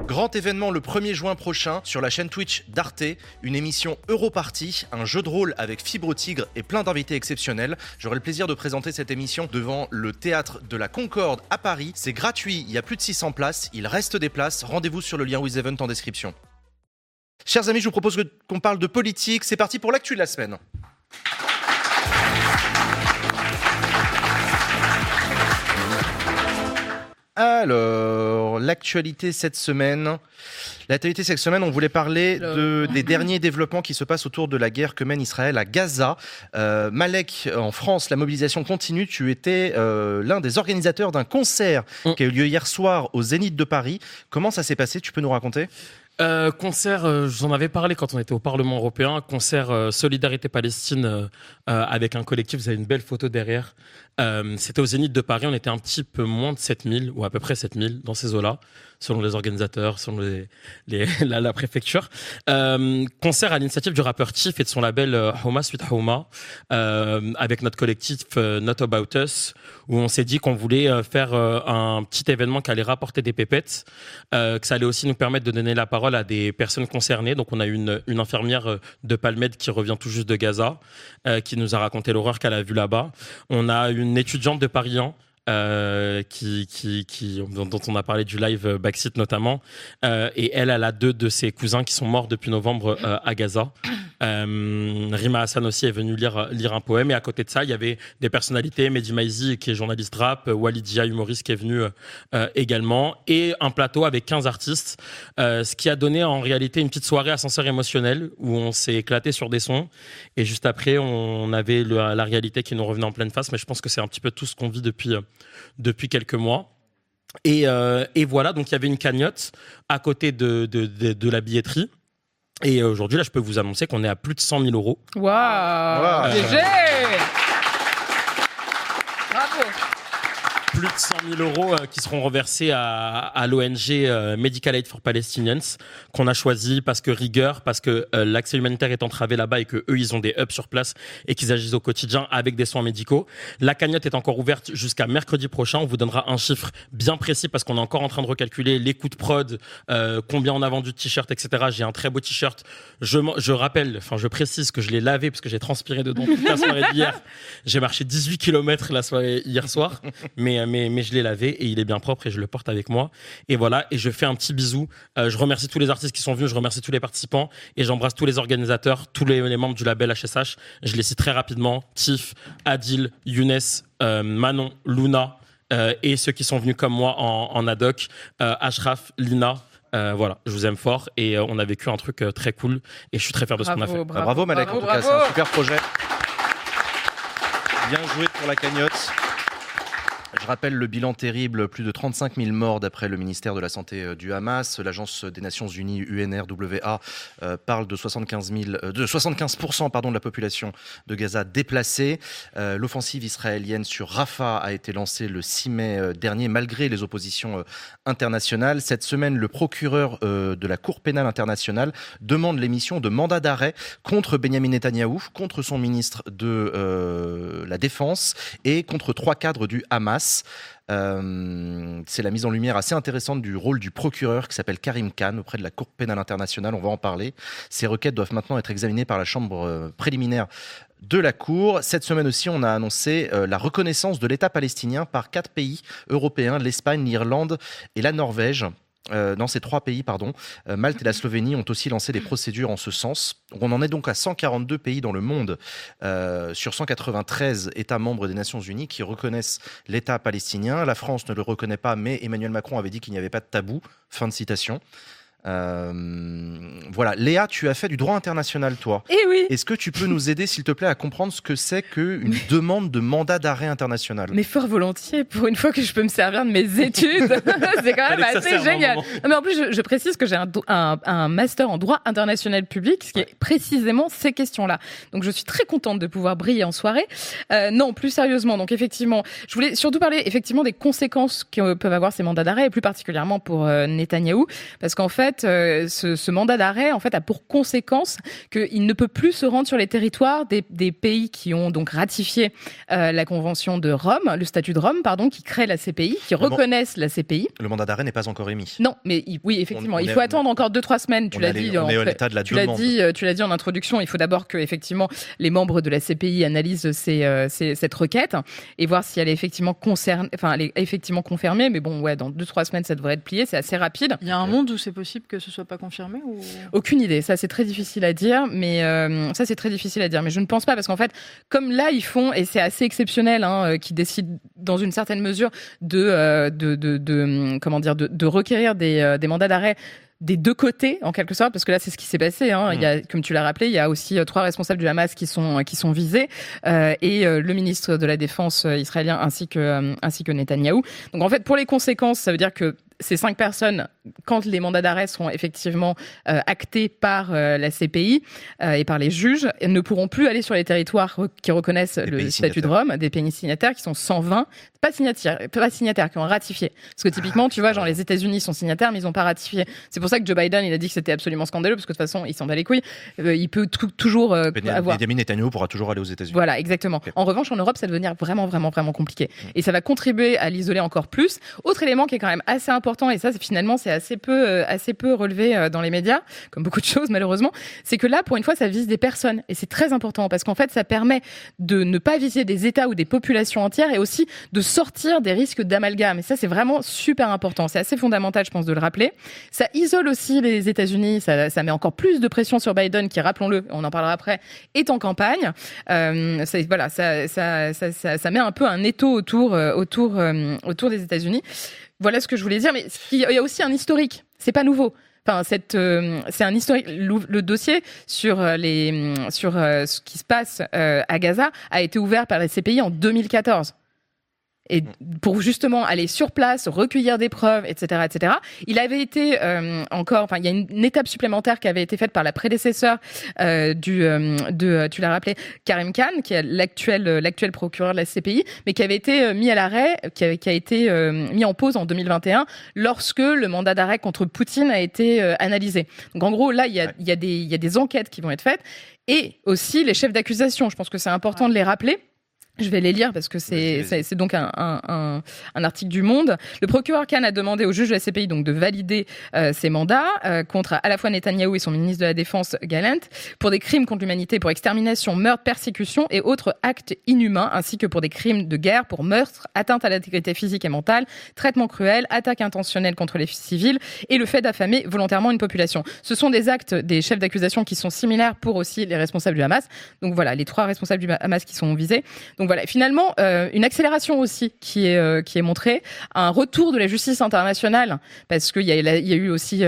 Grand événement le 1er juin prochain sur la chaîne Twitch d'Arte, une émission Europarty, un jeu de rôle avec Fibre Tigre et plein d'invités exceptionnels. J'aurai le plaisir de présenter cette émission devant le théâtre de la Concorde à Paris. C'est gratuit, il y a plus de 600 places, il reste des places. Rendez-vous sur le lien WithEvent en description. Chers amis, je vous propose qu'on parle de politique. C'est parti pour l'actu de la semaine. Alors, l'actualité cette semaine, on voulait parler des derniers développements qui se passent autour de la guerre que mène Israël à Gaza. Malek, en France, la mobilisation continue. Tu étais l'un des organisateurs d'un concert qui a eu lieu hier soir au Zénith de Paris. Comment ça s'est passé ? Tu peux nous raconter ? Concert, j'en avais parlé quand on était au Parlement européen, concert Solidarité Palestine avec un collectif, vous avez une belle photo derrière. C'était au Zénith de Paris, on était un petit peu moins de 7000, ou à peu près 7000 dans ces eaux-là, selon les organisateurs, selon la préfecture. Concert à l'initiative du rappeur Chief et de son label Houma Sweet Houma, avec notre collectif Not About Us, où on s'est dit qu'on voulait faire un petit événement qui allait rapporter des pépettes, que ça allait aussi nous permettre de donner la parole à des personnes concernées. Donc on a eu une infirmière de Palmed qui revient tout juste de Gaza, qui nous a raconté l'horreur qu'elle a vue là-bas. On a une étudiante de Paris 1 dont on a parlé du live Backseat notamment, et elle a deux de ses cousins qui sont morts depuis novembre à Gaza. Rima Hassan aussi est venue lire un poème, et à côté de ça il y avait des personnalités, Mehdi Maizi qui est journaliste rap, Walidia humoriste qui est venu également, et un plateau avec 15 artistes, ce qui a donné en réalité une petite soirée ascenseur émotionnel où on s'est éclaté sur des sons, et juste après on avait la réalité qui nous revenait en pleine face. Mais je pense que c'est un petit peu tout ce qu'on vit depuis quelques mois. Et voilà, donc il y avait une cagnotte à côté de la billetterie. Et aujourd'hui, là, je peux vous annoncer qu'on est à plus de 100 000 euros. Waouh, GG. Bravo. Plus de 100 000 euros qui seront reversés à l'ONG Medical Aid for Palestinians, qu'on a choisi parce que rigueur, parce que l'accès humanitaire est entravé là-bas et que eux ils ont des hubs sur place et qu'ils agissent au quotidien avec des soins médicaux. La cagnotte est encore ouverte jusqu'à mercredi prochain. On vous donnera un chiffre bien précis parce qu'on est encore en train de recalculer les coûts de prod, combien on a vendu de t-shirts, etc. J'ai un très beau t-shirt. Je précise que je l'ai lavé parce que j'ai transpiré dedans toute la soirée d'hier. J'ai marché 18 km la soirée hier soir, mais je l'ai lavé et il est bien propre et je le porte avec moi. Et voilà, et je fais un petit bisou. Je remercie tous les artistes qui sont venus, je remercie tous les participants et j'embrasse tous les organisateurs, tous les membres du label HSH. Je les cite très rapidement: Tif, Adil, Younes, Manon, Luna, et ceux qui sont venus comme moi en ad hoc, Ashraf, Lina. Voilà, je vous aime fort et on a vécu un truc très cool et je suis très fier de ce qu'on a fait. Bravo Malek, en tout cas, c'est un super projet. Bien joué pour la cagnotte. Je rappelle le bilan terrible, plus de 35 000 morts d'après le ministère de la Santé du Hamas. L'agence des Nations Unies, UNRWA, parle de 75% de la population de Gaza déplacée. L'offensive israélienne sur Rafah a été lancée le 6 mai dernier, malgré les oppositions internationales. Cette semaine, le procureur de la Cour pénale internationale demande l'émission de mandats d'arrêt contre Benyamin Netanyahou, contre son ministre de la Défense et contre 3 cadres du Hamas. C'est la mise en lumière assez intéressante du rôle du procureur qui s'appelle Karim Khan auprès de la Cour pénale internationale. On va en parler. Ces requêtes doivent maintenant être examinées par la chambre préliminaire de la Cour. Cette semaine aussi, on a annoncé la reconnaissance de l'État palestinien par 4 pays européens, l'Espagne, l'Irlande et la Norvège. Dans ces 3 pays, Malte et la Slovénie ont aussi lancé des procédures en ce sens. On en est donc à 142 pays dans le monde, sur 193 États membres des Nations Unies qui reconnaissent l'État palestinien. La France ne le reconnaît pas, mais Emmanuel Macron avait dit qu'il n'y avait pas de tabou. Fin de citation. Voilà, Léa, tu as fait du droit international, toi. Eh oui. Est-ce que tu peux nous aider, s'il te plaît, à comprendre ce que c'est qu'une demande de mandat d'arrêt international ? Mais fort volontiers, pour une fois que je peux me servir de mes études. C'est quand même assez génial. Non, mais en plus, je précise que j'ai un master en droit international public, ce qui est précisément ces questions-là. Donc, je suis très contente de pouvoir briller en soirée. Non, plus sérieusement, donc effectivement, je voulais surtout parler effectivement des conséquences que peuvent avoir ces mandats d'arrêt, et plus particulièrement pour Netanyahou, parce qu'en fait, fait, ce mandat d'arrêt en fait a pour conséquence qu'il ne peut plus se rendre sur les territoires des pays qui ont donc ratifié la Convention de Rome, le statut de Rome, pardon, qui crée la CPI, qui reconnaissent la CPI. Le mandat d'arrêt n'est pas encore émis. Non, mais oui, effectivement, il faut attendre encore 2-3 semaines. Tu l'as dit. Tu l'as dit en introduction. Il faut d'abord que effectivement les membres de la CPI analysent cette requête et voir si elle est effectivement confirmée. Mais bon, ouais, dans 2-3 semaines, ça devrait être plié. C'est assez rapide. Il y a un monde où c'est possible que ce soit pas confirmé ou... Aucune idée. Ça, c'est très difficile à dire. Mais je ne pense pas parce qu'en fait, comme là, ils font et c'est assez exceptionnel, qui décident dans une certaine mesure de requérir des mandats d'arrêt des deux côtés, en quelque sorte, parce que là, c'est ce qui s'est passé. Il y a, comme tu l'as rappelé, il y a aussi 3 responsables du Hamas qui sont visés, et le ministre de la Défense israélien ainsi que Netanyahou. Donc, en fait, pour les conséquences, ça veut dire que ces 5 personnes, quand les mandats d'arrêt seront effectivement actés par la CPI et par les juges, ne pourront plus aller sur les territoires qui reconnaissent le statut de Rome, des pays signataires qui sont 120, pas signataires, qui ont ratifié. Parce que typiquement, tu vois, genre les États-Unis sont signataires, mais ils n'ont pas ratifié. C'est pour ça que Joe Biden, il a dit que c'était absolument scandaleux, parce que de toute façon, il s'en bat les couilles. Il peut toujours avoir... Benjamin Netanyahu pourra toujours aller aux États-Unis. Voilà, exactement. Okay. En revanche, en Europe, ça va devenir vraiment, vraiment, vraiment compliqué. Et ça va contribuer à l'isoler encore plus. Autre élément qui est quand même assez important, et ça, finalement, c'est assez peu relevé dans les médias, comme beaucoup de choses, malheureusement, c'est que là, pour une fois, ça vise des personnes. Et c'est très important, parce qu'en fait, ça permet de ne pas viser des États ou des populations entières, et aussi de sortir des risques d'amalgame. Et ça, c'est vraiment super important. C'est assez fondamental, je pense, de le rappeler. Ça isole aussi les États-Unis. Ça met encore plus de pression sur Biden, qui, rappelons-le, on en parlera après, est en campagne. Ça met un peu un étau autour des États-Unis. Voilà ce que je voulais dire. Mais il y a aussi un historique. C'est pas nouveau. Enfin, c'est un historique. Le dossier sur ce qui se passe à Gaza a été ouvert par la CPI en 2014. Et pour justement aller sur place, recueillir des preuves, etc., etc. Il avait été il y a une étape supplémentaire qui avait été faite par la prédécesseur tu l'as rappelé, Karim Khan, qui est l'actuel procureur de la CPI, mais qui avait été mis à l'arrêt, qui a été mis en pause en 2021 lorsque le mandat d'arrêt contre Poutine a été analysé. Donc en gros, là, il y a des enquêtes qui vont être faites et aussi les chefs d'accusation. Je pense que c'est important de les rappeler. Je vais les lire parce que c'est donc un article du Monde. Le procureur Khan a demandé au juge de la CPI donc de valider ces mandats contre à la fois Netanyahou et son ministre de la Défense Gallant pour des crimes contre l'humanité, pour extermination, meurtre, persécution et autres actes inhumains, ainsi que pour des crimes de guerre, pour meurtre, atteinte à l'intégrité physique et mentale, traitement cruel, attaque intentionnelle contre les civils et le fait d'affamer volontairement une population. Ce sont des actes des chefs d'accusation qui sont similaires pour aussi les responsables du Hamas. Donc voilà, les 3 responsables du Hamas qui sont visés. Donc voilà, finalement, une accélération aussi qui est montrée, un retour de la justice internationale, parce qu'il y a eu aussi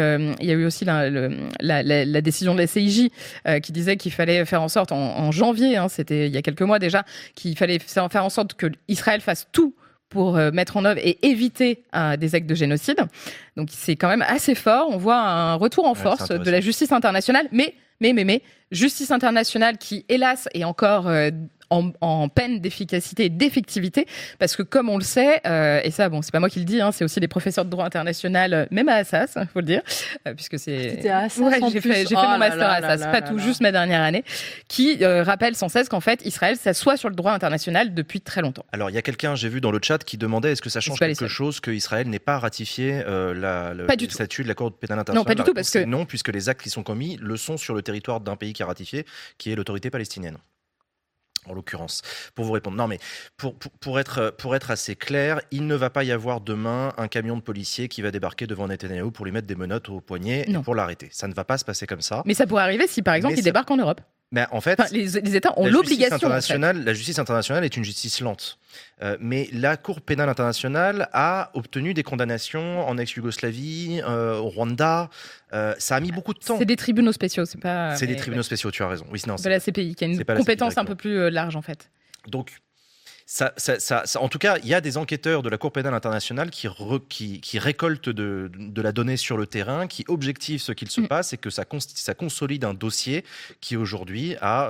la décision de la CIJ qui disait qu'il fallait faire en sorte en janvier, c'était il y a quelques mois déjà, qu'il fallait faire en sorte que Israël fasse tout pour mettre en œuvre et éviter des actes de génocide. Donc c'est quand même assez fort. On voit un retour en force de la justice internationale, mais justice internationale qui, hélas, est encore en peine d'efficacité et d'effectivité, parce que comme on le sait, et ça, bon, c'est pas moi qui le dis, c'est aussi les professeurs de droit international, même à Assas, faut le dire, puisque c'est... C'était à Assas, j'ai fait mon master à Assas, pas tout juste ma dernière année, qui rappelle sans cesse qu'en fait, Israël s'assoit sur le droit international depuis très longtemps. Alors, il y a quelqu'un, j'ai vu dans le chat, qui demandait est-ce que ça change quelque chose que Israël n'ait pas ratifié le statut de la Cour pénale internationale? Non, pas du tout, parce que... Non, puisque les actes qui sont commis le sont sur le territoire d'un pays qui a ratifié, qui est l'autorité palestinienne. En l'occurrence, pour vous répondre. Non, mais pour être assez clair, il ne va pas y avoir demain un camion de policiers qui va débarquer devant Netanyahou pour lui mettre des menottes au poignet et pour l'arrêter. Ça ne va pas se passer comme ça. Mais ça pourrait arriver si, par exemple, il débarque en Europe. Mais en fait, les États ont l'obligation. La justice internationale est une justice lente. Mais la Cour pénale internationale a obtenu des condamnations en ex-Yougoslavie, au Rwanda. Ça a mis beaucoup de temps. C'est des tribunaux spéciaux, c'est pas. C'est des tribunaux spéciaux, tu as raison. Oui, non, de la CPI, qui a une compétence un peu plus large en fait. Donc, En tout cas, il y a des enquêteurs de la Cour pénale internationale qui récoltent de la donnée sur le terrain, qui objectivent ce qu'il se passe et que ça consolide un dossier qui aujourd'hui a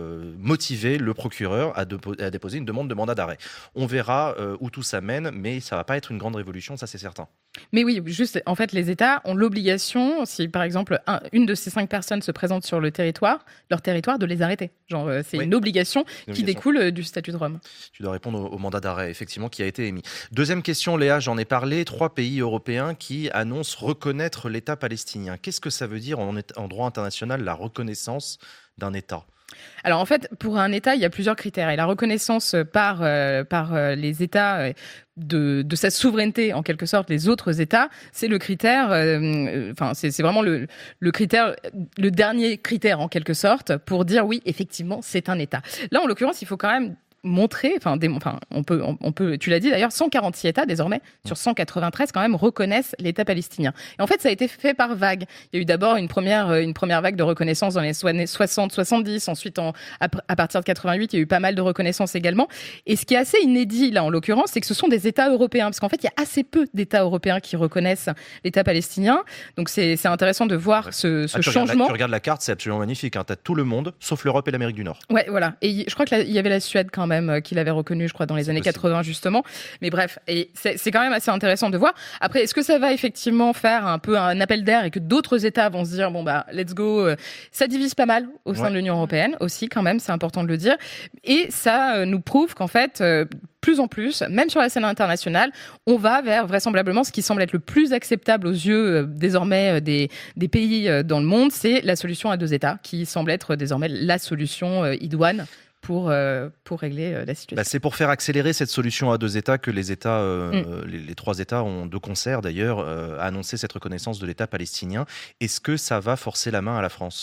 motivé le procureur à déposer une demande de mandat d'arrêt. On verra où tout ça mène, mais ça ne va pas être une grande révolution, ça c'est certain. Mais oui, juste, en fait, les États ont l'obligation, si par exemple une de ces 5 personnes se présente sur leur territoire, de les arrêter. C'est une obligation qui découle du statut de Rome. Tu dois répondre au mandat d'arrêt, effectivement, qui a été émis. Deuxième question, Léa, j'en ai parlé. 3 pays européens qui annoncent reconnaître l'État palestinien. Qu'est-ce que ça veut dire en droit international, la reconnaissance d'un État ? Alors en fait, pour un État, il y a plusieurs critères. Et la reconnaissance par les États de sa souveraineté, en quelque sorte, les autres États, c'est le critère, c'est vraiment le critère, le dernier critère, en quelque sorte, pour dire oui, effectivement, c'est un État. Là, en l'occurrence, il faut quand même montrer, on peut, tu l'as dit d'ailleurs, 146 États désormais sur 193 quand même reconnaissent l'État palestinien. Et en fait, ça a été fait par vagues. Il y a eu d'abord une première vague de reconnaissance dans les années 60-70. Ensuite, à partir de 88, il y a eu pas mal de reconnaissance également. Et ce qui est assez inédit là en l'occurrence, c'est que ce sont des États européens, parce qu'en fait, il y a assez peu d'États européens qui reconnaissent l'État palestinien. Donc c'est intéressant de voir ce changement. Tu regardes la carte, c'est absolument magnifique. Hein. Tu as tout le monde, sauf l'Europe et l'Amérique du Nord. Ouais, voilà. Et je crois qu'il y avait la Suède quand même qu'il avait reconnu, je crois, dans les années 80 justement. Mais bref, et c'est quand même assez intéressant de voir. Après, est-ce que ça va effectivement faire un peu un appel d'air et que d'autres États vont se dire bon bah let's go. Ça divise pas mal au sein de l'Union européenne aussi quand même, c'est important de le dire. Et ça nous prouve qu'en fait plus en plus, même sur la scène internationale, on va vers vraisemblablement ce qui semble être le plus acceptable aux yeux désormais des pays dans le monde, c'est la solution à 2 États qui semble être désormais la solution idoine pour régler la situation. C'est pour faire accélérer cette solution à 2 États que les États, les 3 États ont de concert d'ailleurs annoncé cette reconnaissance de l'État palestinien. Est-ce que ça va forcer la main à la France ?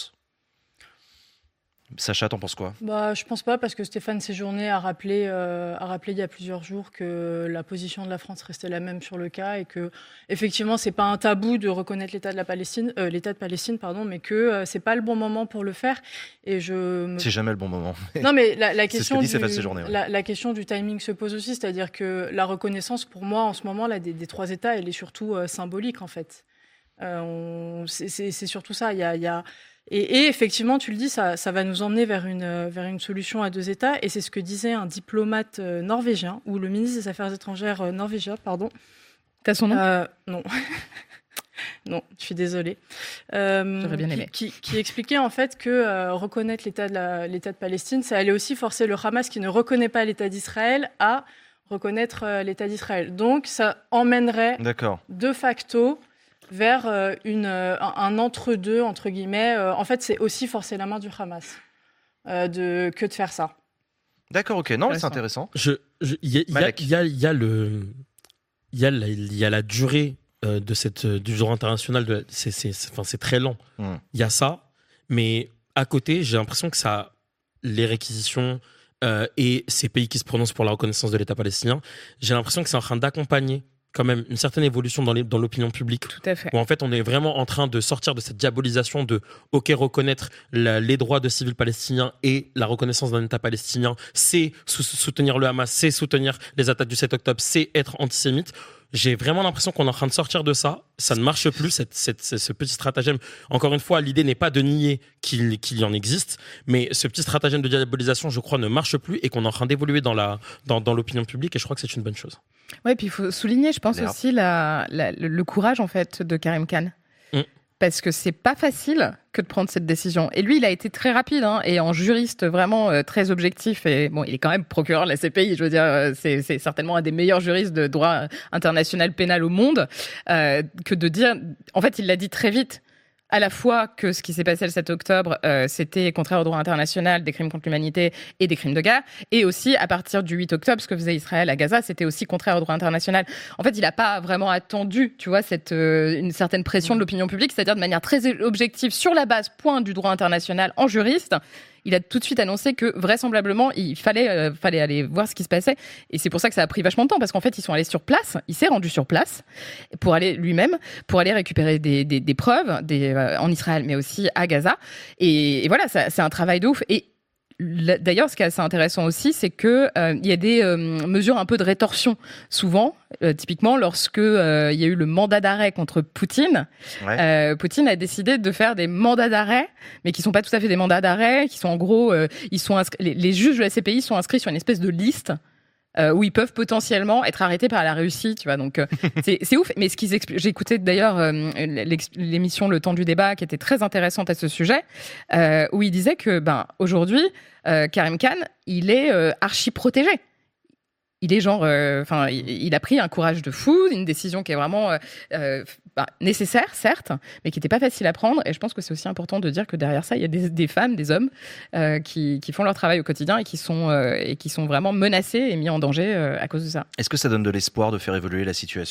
Sacha, t'en penses quoi ? Je pense pas, parce que Stéphane Séjourné a rappelé il y a plusieurs jours que la position de la France restait la même sur le cas et que effectivement c'est pas un tabou de reconnaître l'État de Palestine, mais que c'est pas le bon moment pour le faire. Et c'est jamais le bon moment. Non, mais la question la question du timing se pose aussi, c'est-à-dire que la reconnaissance pour moi en ce moment là des 3 États, elle est surtout symbolique en fait. C'est surtout ça. Et effectivement, tu le dis, ça va nous emmener vers une solution à 2 États. Et c'est ce que disait un diplomate norvégien, ou le ministre des Affaires étrangères norvégien, pardon. T'as son nom ? Non. Non, je suis désolée. J'aurais bien aimé. Qui expliquait en fait que reconnaître l'État de Palestine, ça allait aussi forcer le Hamas, qui ne reconnaît pas l'État d'Israël, à reconnaître l'État d'Israël. Donc, ça emmènerait de facto vers un entre-deux, entre guillemets. En fait, c'est aussi forcer la main du Hamas que de faire ça. D'accord, ok. Non, c'est intéressant. Il y a la durée du droit international. C'est très lent. Il y a ça, mais à côté, j'ai l'impression que ça, les réquisitions et ces pays qui se prononcent pour la reconnaissance de l'État palestinien, j'ai l'impression que c'est en train d'accompagner quand même une certaine évolution dans l'opinion publique. Tout à fait. Où en fait on est vraiment en train de sortir de cette diabolisation de reconnaître les droits de civils palestiniens et la reconnaissance d'un État palestinien, c'est soutenir le Hamas, c'est soutenir les attaques du 7 octobre, c'est être antisémite. J'ai vraiment l'impression qu'on est en train de sortir de ça. Ça ne marche plus, ce petit stratagème. Encore une fois, l'idée n'est pas de nier qu'il y en existe, mais ce petit stratagème de diabolisation, je crois, ne marche plus et qu'on est en train d'évoluer dans l'opinion publique, et je crois que c'est une bonne chose. Oui, puis il faut souligner, je pense, aussi le courage en fait de Karim Khan. Parce que c'est pas facile que de prendre cette décision. Et lui, il a été très rapide, et en juriste vraiment très objectif. Et bon, il est quand même procureur de la CPI. Je veux dire, c'est certainement un des meilleurs juristes de droit international pénal au monde. Que de dire, en fait, il l'a dit très vite. À la fois que ce qui s'est passé le 7 octobre, c'était contraire au droit international, des crimes contre l'humanité et des crimes de guerre, et aussi à partir du 8 octobre, ce que faisait Israël à Gaza, c'était aussi contraire au droit international. En fait, il n'a pas vraiment attendu, tu vois, une certaine pression de l'opinion publique, c'est-à-dire de manière très objective, sur la base point du droit international en juriste. Il a tout de suite annoncé que vraisemblablement il fallait aller voir ce qui se passait, et c'est pour ça que ça a pris vachement de temps, parce qu'en fait ils sont allés sur place, il s'est rendu sur place pour aller récupérer des preuves en Israël mais aussi à Gaza, et voilà, c'est un travail de ouf. Et d'ailleurs, ce qui est assez intéressant aussi, c'est que il y a des mesures un peu de rétorsion. Souvent, typiquement, lorsque il y a eu le mandat d'arrêt contre Poutine, Poutine a décidé de faire des mandats d'arrêt, mais qui sont pas tout à fait des mandats d'arrêt, qui sont en gros, les juges de la CPI sont inscrits sur une espèce de liste. Où ils peuvent potentiellement être arrêtés par la Russie, tu vois. Donc c'est ouf. Mais ce qu'ils expliquent, j'ai écouté d'ailleurs l'émission Le Temps du débat, qui était très intéressante à ce sujet, où il disait que aujourd'hui, Karim Khan, il est archi protégé. Il est genre, il a pris un courage de fou, une décision qui est vraiment nécessaire, certes, mais qui n'était pas facile à prendre. Et je pense que c'est aussi important de dire que derrière ça, il y a des femmes, des hommes qui font leur travail au quotidien et qui sont vraiment menacés et mis en danger à cause de ça. Est-ce que ça donne de l'espoir de faire évoluer la situation ?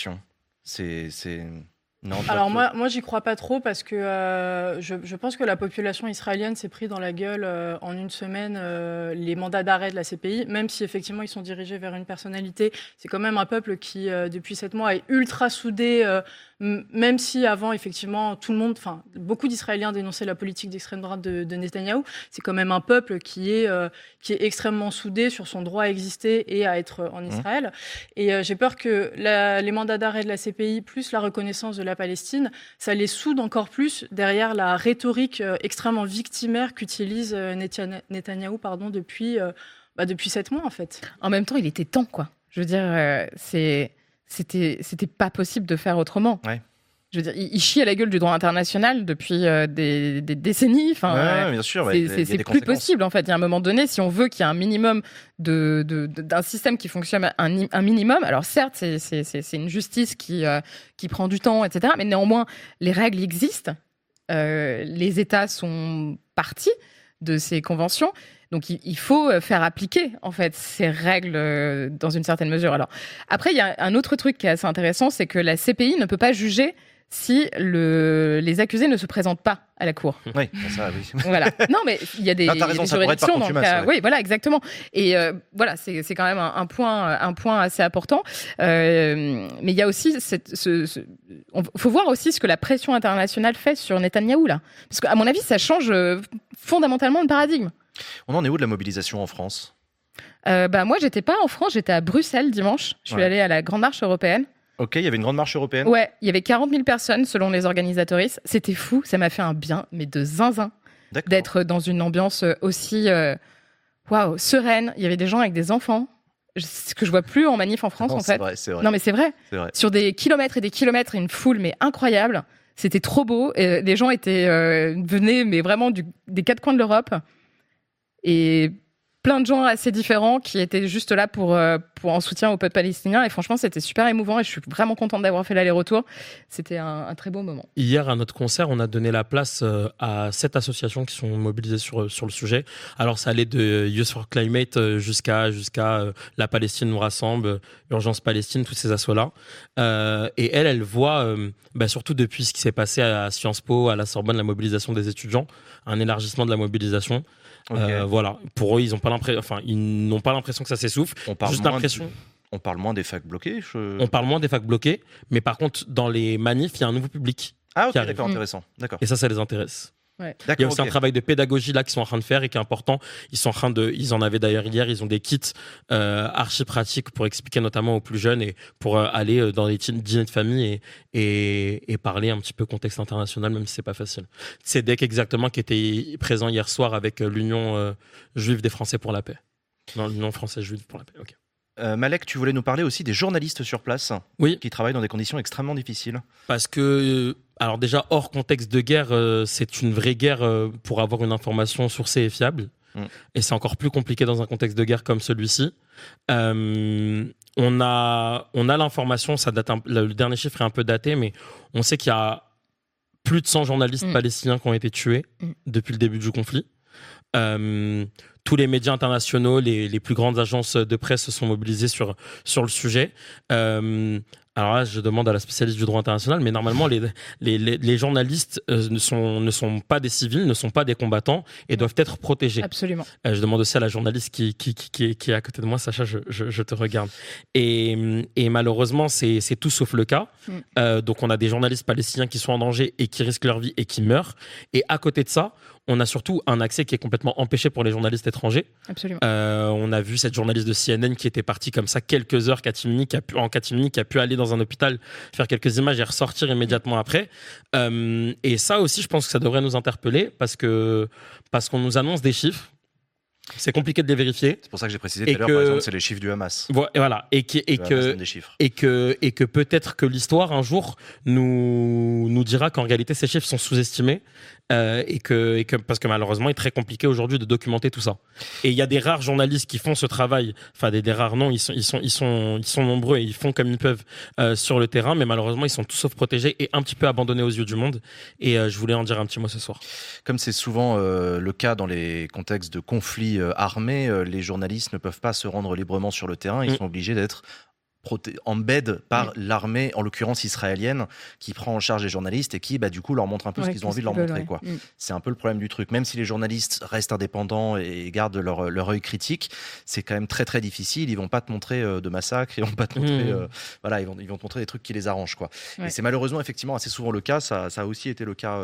Non, alors moi j'y crois pas trop parce que je pense que la population israélienne s'est pris dans la gueule en une semaine les mandats d'arrêt de la CPI, même si effectivement ils sont dirigés vers une personnalité. C'est quand même un peuple qui depuis 7 mois est ultra soudé, même si avant effectivement tout le monde, beaucoup d'Israéliens dénonçaient la politique d'extrême droite de Netanyahou. C'est quand même un peuple qui est extrêmement soudé sur son droit à exister et à être en Israël. Et j'ai peur que les mandats d'arrêt de la CPI plus la reconnaissance de la Palestine, ça les soude encore plus derrière la rhétorique extrêmement victimaire qu'utilise Netanyahou depuis 7 mois en fait. En même temps, il était temps, quoi. Je veux dire, c'était pas possible de faire autrement. Ouais. Je veux dire, il chie à la gueule du droit international depuis des décennies. Bien sûr, c'est plus possible en fait. Il y a un moment donné, si on veut qu'il y ait un minimum d'un système qui fonctionne un minimum. Alors certes, c'est une justice qui prend du temps, etc. Mais néanmoins, les règles existent. Les États sont partis de ces conventions. Donc, il faut faire appliquer, en fait, ces règles dans une certaine mesure. Alors, après, il y a un autre truc qui est assez intéressant, c'est que la CPI ne peut pas juger si les accusés ne se présentent pas à la cour. Oui, ça, oui. Voilà. Non, mais il y a des juridictions dans le cas. Oui, voilà, exactement. Et voilà, c'est quand même un point assez important. Mais il y a aussi faut voir aussi ce que la pression internationale fait sur Netanyahou là, parce qu'à mon avis, ça change fondamentalement le paradigme. On en est où de la mobilisation en France ? Moi, j'étais pas en France, j'étais à Bruxelles dimanche. Je suis allée à la Grande Marche européenne. Ok, il y avait une grande marche européenne ? Ouais, il y avait 40 000 personnes selon les organisatrices. C'était fou, ça m'a fait un bien, mais de zinzin, d'être dans une ambiance aussi sereine. Il y avait des gens avec des enfants, ce que je vois plus en manif en France en fait. C'est vrai. Non mais c'est vrai. Sur des kilomètres et des kilomètres, une foule mais incroyable. C'était trop beau. Et les gens venaient mais vraiment des 4 coins de l'Europe. Et plein de gens assez différents qui étaient juste là pour en soutien au peuple palestinien. Et franchement, c'était super émouvant et je suis vraiment contente d'avoir fait l'aller-retour. C'était un très beau moment. Hier, à notre concert, on a donné la place à 7 associations qui sont mobilisées sur le sujet. Alors, ça allait de Youth for Climate jusqu'à La Palestine nous rassemble, Urgence Palestine, tous ces assos-là. Et elle voit, surtout depuis ce qui s'est passé à Sciences Po, à la Sorbonne, la mobilisation des étudiants, un élargissement de la mobilisation. Okay. Voilà. Pour eux, ils n'ont pas l'impression que ça s'essouffle. On parle moins des facs bloqués. On parle moins des facs bloqués, mais par contre, dans les manifs, il y a un nouveau public. Ah ok, d'accord, intéressant. D'accord. Et ça les intéresse. Ouais. Il y a aussi un travail de pédagogie là qu'ils sont en train de faire et qui est important. Ils en avaient d'ailleurs hier. Ils ont des kits archi pratiques pour expliquer notamment aux plus jeunes et pour aller dans les dîners de famille et parler un petit peu contexte international, même si c'est pas facile. C'est DEC exactement qui était présent hier soir avec l'Union juive des Français pour la paix. Non, l'Union française juive pour la paix. Ok. Malek, tu voulais nous parler aussi des journalistes sur place qui travaillent dans des conditions extrêmement difficiles. Parce que, alors déjà, hors contexte de guerre, c'est une vraie guerre pour avoir une information sourcée et fiable. Et c'est encore plus compliqué dans un contexte de guerre comme celui-ci. On a l'information, ça date le dernier chiffre est un peu daté, mais on sait qu'il y a plus de 100 journalistes palestiniens qui ont été tués depuis le début du conflit. Tous les médias internationaux, les plus grandes agences de presse se sont mobilisées sur le sujet. Alors là, je demande à la spécialiste du droit international, mais normalement, les journalistes ne sont pas des civils, ne sont pas des combattants et doivent être protégés. Absolument. Je demande aussi à la journaliste qui est à côté de moi, Sacha, je te regarde. Et malheureusement, c'est tout sauf le cas. Donc, on a des journalistes palestiniens qui sont en danger et qui risquent leur vie et qui meurent. Et à côté de ça, on a surtout un accès qui est complètement empêché pour les journalistes l'étranger. Absolument. On a vu cette journaliste de CNN qui était partie comme ça quelques heures en catimini, qui a pu aller dans un hôpital, faire quelques images et ressortir immédiatement après. Et ça aussi, je pense que ça devrait nous interpeller parce qu'on nous annonce des chiffres. C'est compliqué de les vérifier. C'est pour ça que j'ai précisé tout à l'heure, par exemple, c'est les chiffres du Hamas. Voilà. Et que peut-être que l'histoire, un jour, nous dira qu'en réalité, ces chiffres sont sous-estimés. Parce que malheureusement, il est très compliqué aujourd'hui de documenter tout ça. Et il y a des rares journalistes qui font ce travail. Enfin, des rares non, ils sont nombreux et ils font comme ils peuvent sur le terrain. Mais malheureusement, ils sont tous sauf protégés et un petit peu abandonnés aux yeux du monde. Et je voulais en dire un petit mot ce soir. Comme c'est souvent le cas dans les contextes de conflits armés, les journalistes ne peuvent pas se rendre librement sur le terrain. Ils sont obligés d'être en bed par l'armée, en l'occurrence israélienne, qui prend en charge les journalistes et qui, du coup, leur montre un peu ce qu'ils ont envie de leur montrer. Quoi. C'est un peu le problème du truc. Même si les journalistes restent indépendants et gardent leur œil critique, c'est quand même très très difficile. Ils vont pas te montrer de massacres, ils vont pas te montrer, ils vont te montrer des trucs qui les arrangent. Quoi. Et c'est malheureusement effectivement assez souvent le cas. Ça a aussi été le cas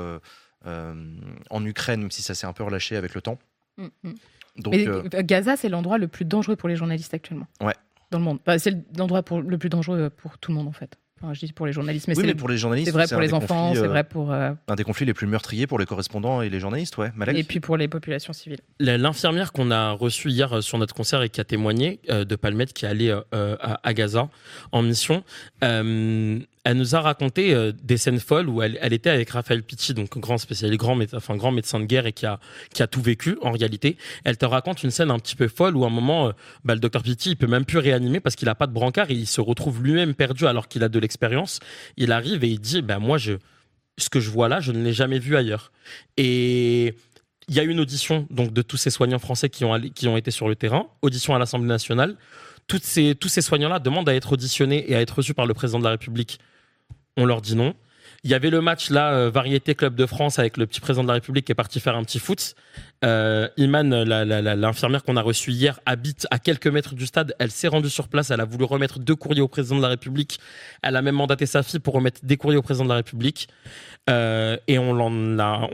en Ukraine, même si ça s'est un peu relâché avec le temps. Donc, Gaza, c'est l'endroit le plus dangereux pour les journalistes actuellement. Ouais. Dans le monde. C'est l'endroit le plus dangereux pour tout le monde en fait. Enfin, je dis pour les journalistes, mais pour les journalistes, c'est vrai pour les enfants, c'est vrai pour un des conflits les plus meurtriers pour les correspondants et les journalistes, Malek. Et puis pour les populations civiles. L'infirmière qu'on a reçue hier sur notre concert et qui a témoigné de Palmette, qui est allée à Gaza en mission. Elle nous a raconté des scènes folles où elle était avec Raphaël Pitti, donc grand spécialiste, grand médecin de guerre et qui a tout vécu en réalité. Elle te raconte une scène un petit peu folle où à un moment, le docteur Pitti, il peut même plus réanimer parce qu'il a pas de brancard et il se retrouve lui-même perdu alors qu'il a de l'expérience. Il arrive et il dit, moi, ce que je vois là, je ne l'ai jamais vu ailleurs. Et il y a eu une audition donc de tous ces soignants français qui ont été sur le terrain, audition à l'Assemblée nationale. Tous ces soignants-là demandent à être auditionnés et à être reçus par le président de la République. On leur dit non. Il y avait le match là, Variété Club de France avec le petit président de la République qui est parti faire un petit foot. Iman, l'infirmière qu'on a reçue hier, habite à quelques mètres du stade. Elle s'est rendue sur place. Elle a voulu remettre 2 courriers au président de la République. Elle a même mandaté sa fille pour remettre des courriers au président de la République. Et on l'a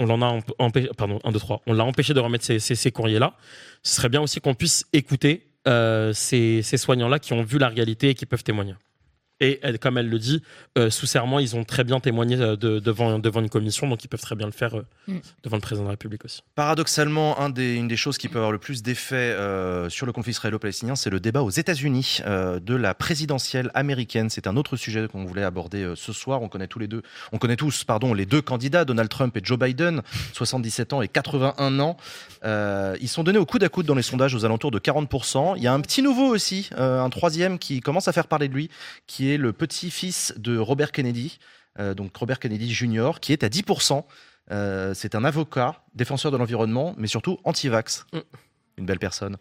empêché de remettre ces courriers-là. Ce serait bien aussi qu'on puisse écouter ces soignants-là qui ont vu la réalité et qui peuvent témoigner. Et comme elle le dit, sous serment, ils ont très bien témoigné devant une commission, donc ils peuvent très bien le faire devant le président de la République aussi. Paradoxalement, une des choses qui peut avoir le plus d'effet sur le conflit israélo-palestinien, c'est le débat aux États-Unis de la présidentielle américaine. C'est un autre sujet qu'on voulait aborder ce soir. On connaît tous les deux candidats, Donald Trump et Joe Biden, 77 ans et 81 ans. Ils sont donnés au coude à coude dans les sondages aux alentours de 40%. Il y a un petit nouveau aussi, un troisième qui commence à faire parler de lui, qui est le petit-fils de Robert Kennedy, donc Robert Kennedy Jr., qui est à 10%. C'est un avocat, défenseur de l'environnement, mais surtout anti-vax. Une belle personne.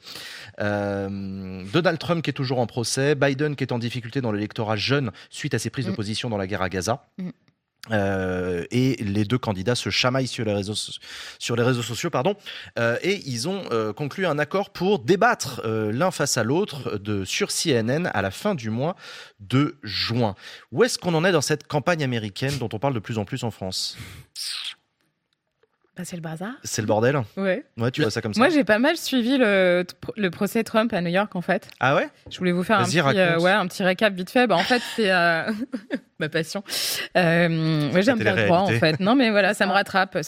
Donald Trump qui est toujours en procès, Biden qui est en difficulté dans l'électorat jeune suite à ses prises de position dans la guerre à Gaza. Et les deux candidats se chamaillent sur les réseaux sociaux, et ils ont conclu un accord pour débattre l'un face à l'autre sur CNN à la fin du mois de juin. Où est-ce qu'on en est dans cette campagne américaine dont on parle de plus en plus en France ? C'est le bazar. C'est le bordel ? Ouais, tu vois ça comme ça. Moi, j'ai pas mal suivi le procès Trump à New York, en fait. Ah ouais ? Je voulais vous faire un petit récap vite fait. En fait, c'est ma passion. J'aime bien le droit, en fait. Non, mais voilà, ça me rattrape.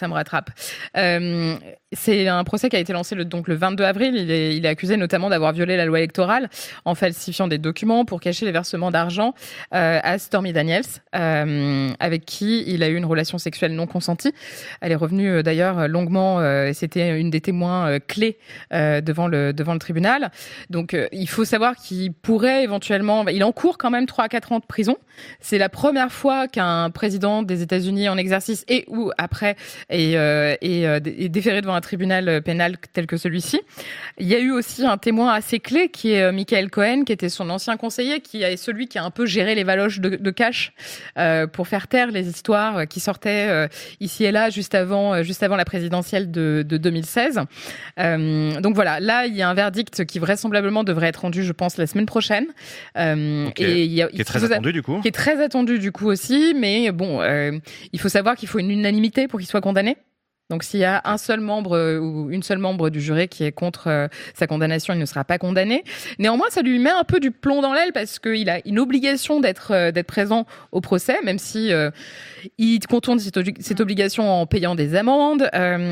C'est un procès qui a été lancé le 22 avril. Il est accusé notamment d'avoir violé la loi électorale en falsifiant des documents pour cacher les versements d'argent à Stormy Daniels, avec qui il a eu une relation sexuelle non consentie. Elle est revenue d'ailleurs longuement, c'était une des témoins clés devant le tribunal. Donc il faut savoir qu'il pourrait éventuellement, il encourt quand même 3 à 4 ans de prison. C'est la première fois qu'un président des États-Unis en exercice et ou après est déféré devant un tribunal pénal tel que celui-ci. Il y a eu aussi un témoin assez clé qui est Michael Cohen, qui était son ancien conseiller, qui est celui qui a un peu géré les valoches de cash pour faire taire les histoires qui sortaient ici et là juste avant la présidentielle de 2016. Donc voilà, là il y a un verdict qui vraisemblablement devrait être rendu, je pense, la semaine prochaine. Et qui est très attendu du coup. Qui est très attendu du coup aussi, mais bon, il faut savoir qu'il faut une unanimité pour qu'il soit condamné. Donc s'il y a un seul membre ou une seule membre du jury qui est contre sa condamnation, il ne sera pas condamné. Néanmoins, ça lui met un peu du plomb dans l'aile parce qu'il a une obligation d'être présent au procès, même si il contourne cette obligation en payant des amendes.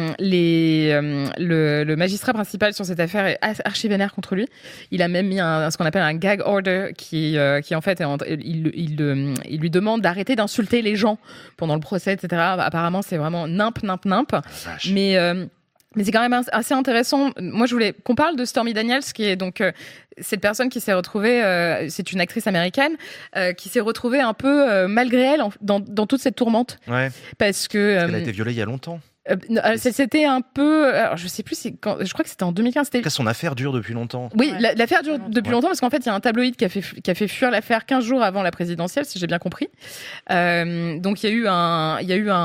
Le magistrat principal sur cette affaire est archi vénère contre lui. Il a même mis ce qu'on appelle un gag order qui en fait il lui demande d'arrêter d'insulter les gens pendant le procès, etc. Apparemment, c'est vraiment nimp. Mais c'est quand même assez intéressant. Moi, je voulais qu'on parle de Stormy Daniels, qui est donc cette personne qui s'est retrouvée, c'est une actrice américaine, qui s'est retrouvée un peu malgré elle dans toute cette tourmente. Ouais. Parce qu'elle a été violée il y a longtemps. C'était un peu, alors je sais plus, je crois que c'était en 2015. Son affaire dure depuis longtemps. Oui, l'affaire dure depuis longtemps parce qu'en fait, il y a un tabloïd qui a fait fuir l'affaire 15 jours avant la présidentielle, si j'ai bien compris. Donc il y a eu un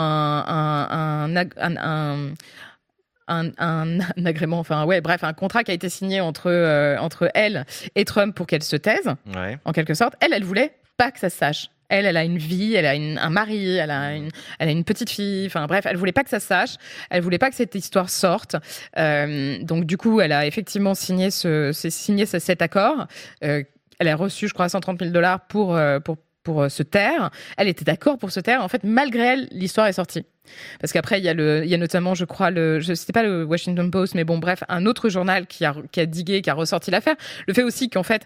agrément, un contrat qui a été signé entre elle et Trump pour qu'elle se taise, en quelque sorte. Elle voulait pas que ça se sache. Elle a une vie, elle a un mari, elle a une petite fille. Enfin bref, elle voulait pas que ça se sache. Elle voulait pas que cette histoire sorte. Donc du coup, elle a effectivement signé cet accord. Elle a reçu, je crois, $130,000 pour se taire. Elle était d'accord pour se taire. En fait, malgré elle, l'histoire est sortie. Parce qu'après, il y a notamment, je crois, c'était pas le Washington Post, mais bon, bref, un autre journal qui a digué, qui a ressorti l'affaire. Le fait aussi qu'en fait,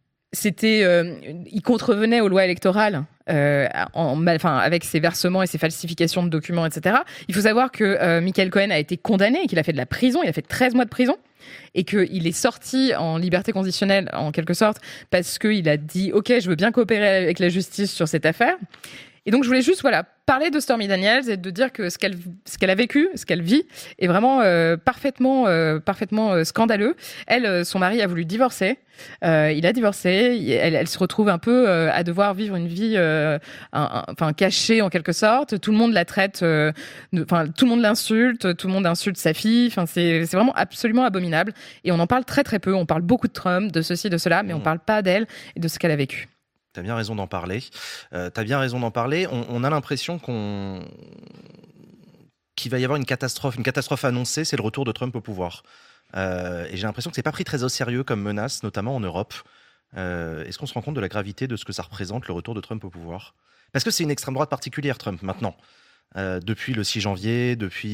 il contrevenait aux lois électorales avec ses versements et ses falsifications de documents, etc. Il faut savoir que Michael Cohen a été condamné et qu'il a fait de la prison. Il a fait 13 mois de prison et qu'il est sorti en liberté conditionnelle, en quelque sorte, parce qu'il a dit « Ok, je veux bien coopérer avec la justice sur cette affaire ». Et donc, je voulais juste parler de Stormy Daniels et de dire que ce qu'elle a vécu, ce qu'elle vit, est vraiment parfaitement scandaleux. Elle, son mari a voulu divorcer. Il a divorcé. Elle se retrouve un peu à devoir vivre une vie cachée en quelque sorte. Tout le monde la traite, tout le monde l'insulte, tout le monde insulte sa fille. Enfin, c'est vraiment absolument abominable. Et on en parle très très peu. On parle beaucoup de Trump, de ceci, de cela, mais on parle pas d'elle et de ce qu'elle a vécu. T'as bien raison d'en parler. On a l'impression qu'il va y avoir une catastrophe annoncée, c'est le retour de Trump au pouvoir. Et j'ai l'impression que c'est pas pris très au sérieux comme menace, notamment en Europe. Est-ce qu'on se rend compte de la gravité de ce que ça représente, le retour de Trump au pouvoir ? Parce que c'est une extrême droite particulière, Trump, maintenant. Depuis le 6 janvier, depuis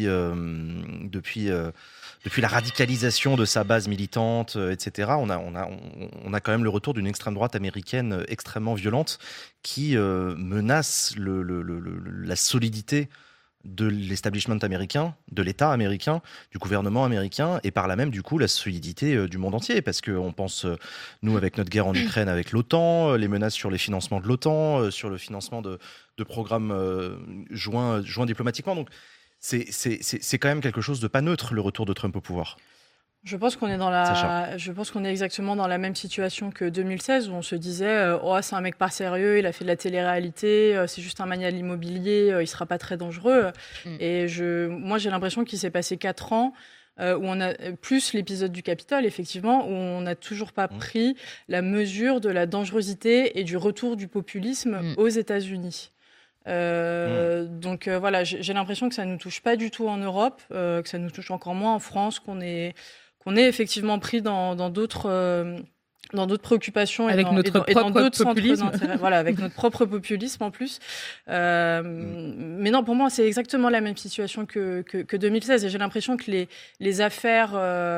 la radicalisation de sa base militante, etc., on a quand même le retour d'une extrême droite américaine extrêmement violente qui menace la solidité de l'establishment américain, de l'État américain, du gouvernement américain, et par là même, du coup, la solidité du monde entier. Parce qu'on pense, nous, avec notre guerre en Ukraine, avec l'OTAN, les menaces sur les financements de l'OTAN, sur le financement de programmes joints diplomatiquement. Donc, c'est quand même quelque chose de pas neutre, le retour de Trump au pouvoir. Je pense qu'on est exactement dans la même situation que 2016 où on se disait c'est un mec pas sérieux, il a fait de la télé-réalité, c'est juste un mania de l'immobilier, il sera pas très dangereux. Et moi j'ai l'impression qu'il s'est passé 4 ans où on a plus l'épisode du Capitole, effectivement, où on n'a toujours pas pris la mesure de la dangerosité et du retour du populisme aux États-Unis. Donc voilà, j'ai l'impression que ça nous touche pas du tout en Europe, que ça nous touche encore moins en France, qu'on est effectivement pris dans d'autres préoccupations avec notre propre populisme. Voilà, avec notre propre populisme en plus. Mais non, pour moi, c'est exactement la même situation que 2016. Et j'ai l'impression que les affaires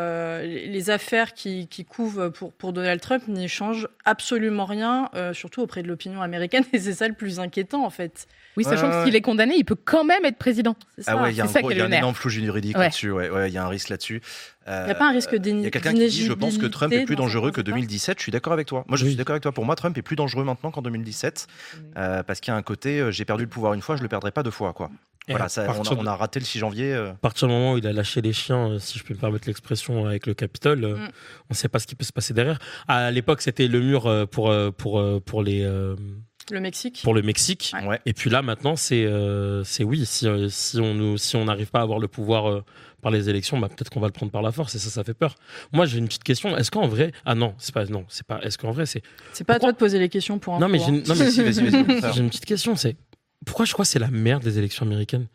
qui couvent pour Donald Trump n'y changent absolument rien, surtout auprès de l'opinion américaine. Et c'est ça le plus inquiétant, en fait. Oui, sachant que s'il est condamné, il peut quand même être président. C'est ça. Il y a un énorme flou juridique là-dessus. Il y a un risque là-dessus. Il n'y a pas un risque d'inéligibilité. Il y a quelqu'un qui dit, je pense que Trump est plus dangereux que 2017. Je suis d'accord avec toi. Moi, je suis d'accord avec toi. Pour moi, Trump est plus dangereux maintenant qu'en 2017. Parce qu'il y a un côté, j'ai perdu le pouvoir une fois, je ne le perdrai pas 2 fois, quoi. Voilà, on a raté le 6 janvier. À partir du moment où il a lâché les chiens, si je peux me permettre l'expression, avec le Capitole, on ne sait pas ce qui peut se passer derrière. À l'époque, c'était le mur pour les... Le Mexique. Pour le Mexique. Ouais. Et puis là, maintenant, c'est oui. Si on n'arrive pas à avoir le pouvoir par les élections, peut-être qu'on va le prendre par la force. Et ça fait peur. Moi, j'ai une petite question. Est-ce qu'en vrai, c'est pas. Est-ce qu'en vrai, c'est. C'est pas à toi de poser les questions pour un. Non, mais si, vas-y. J'ai une petite question. C'est pourquoi je crois que c'est la merde des élections américaines.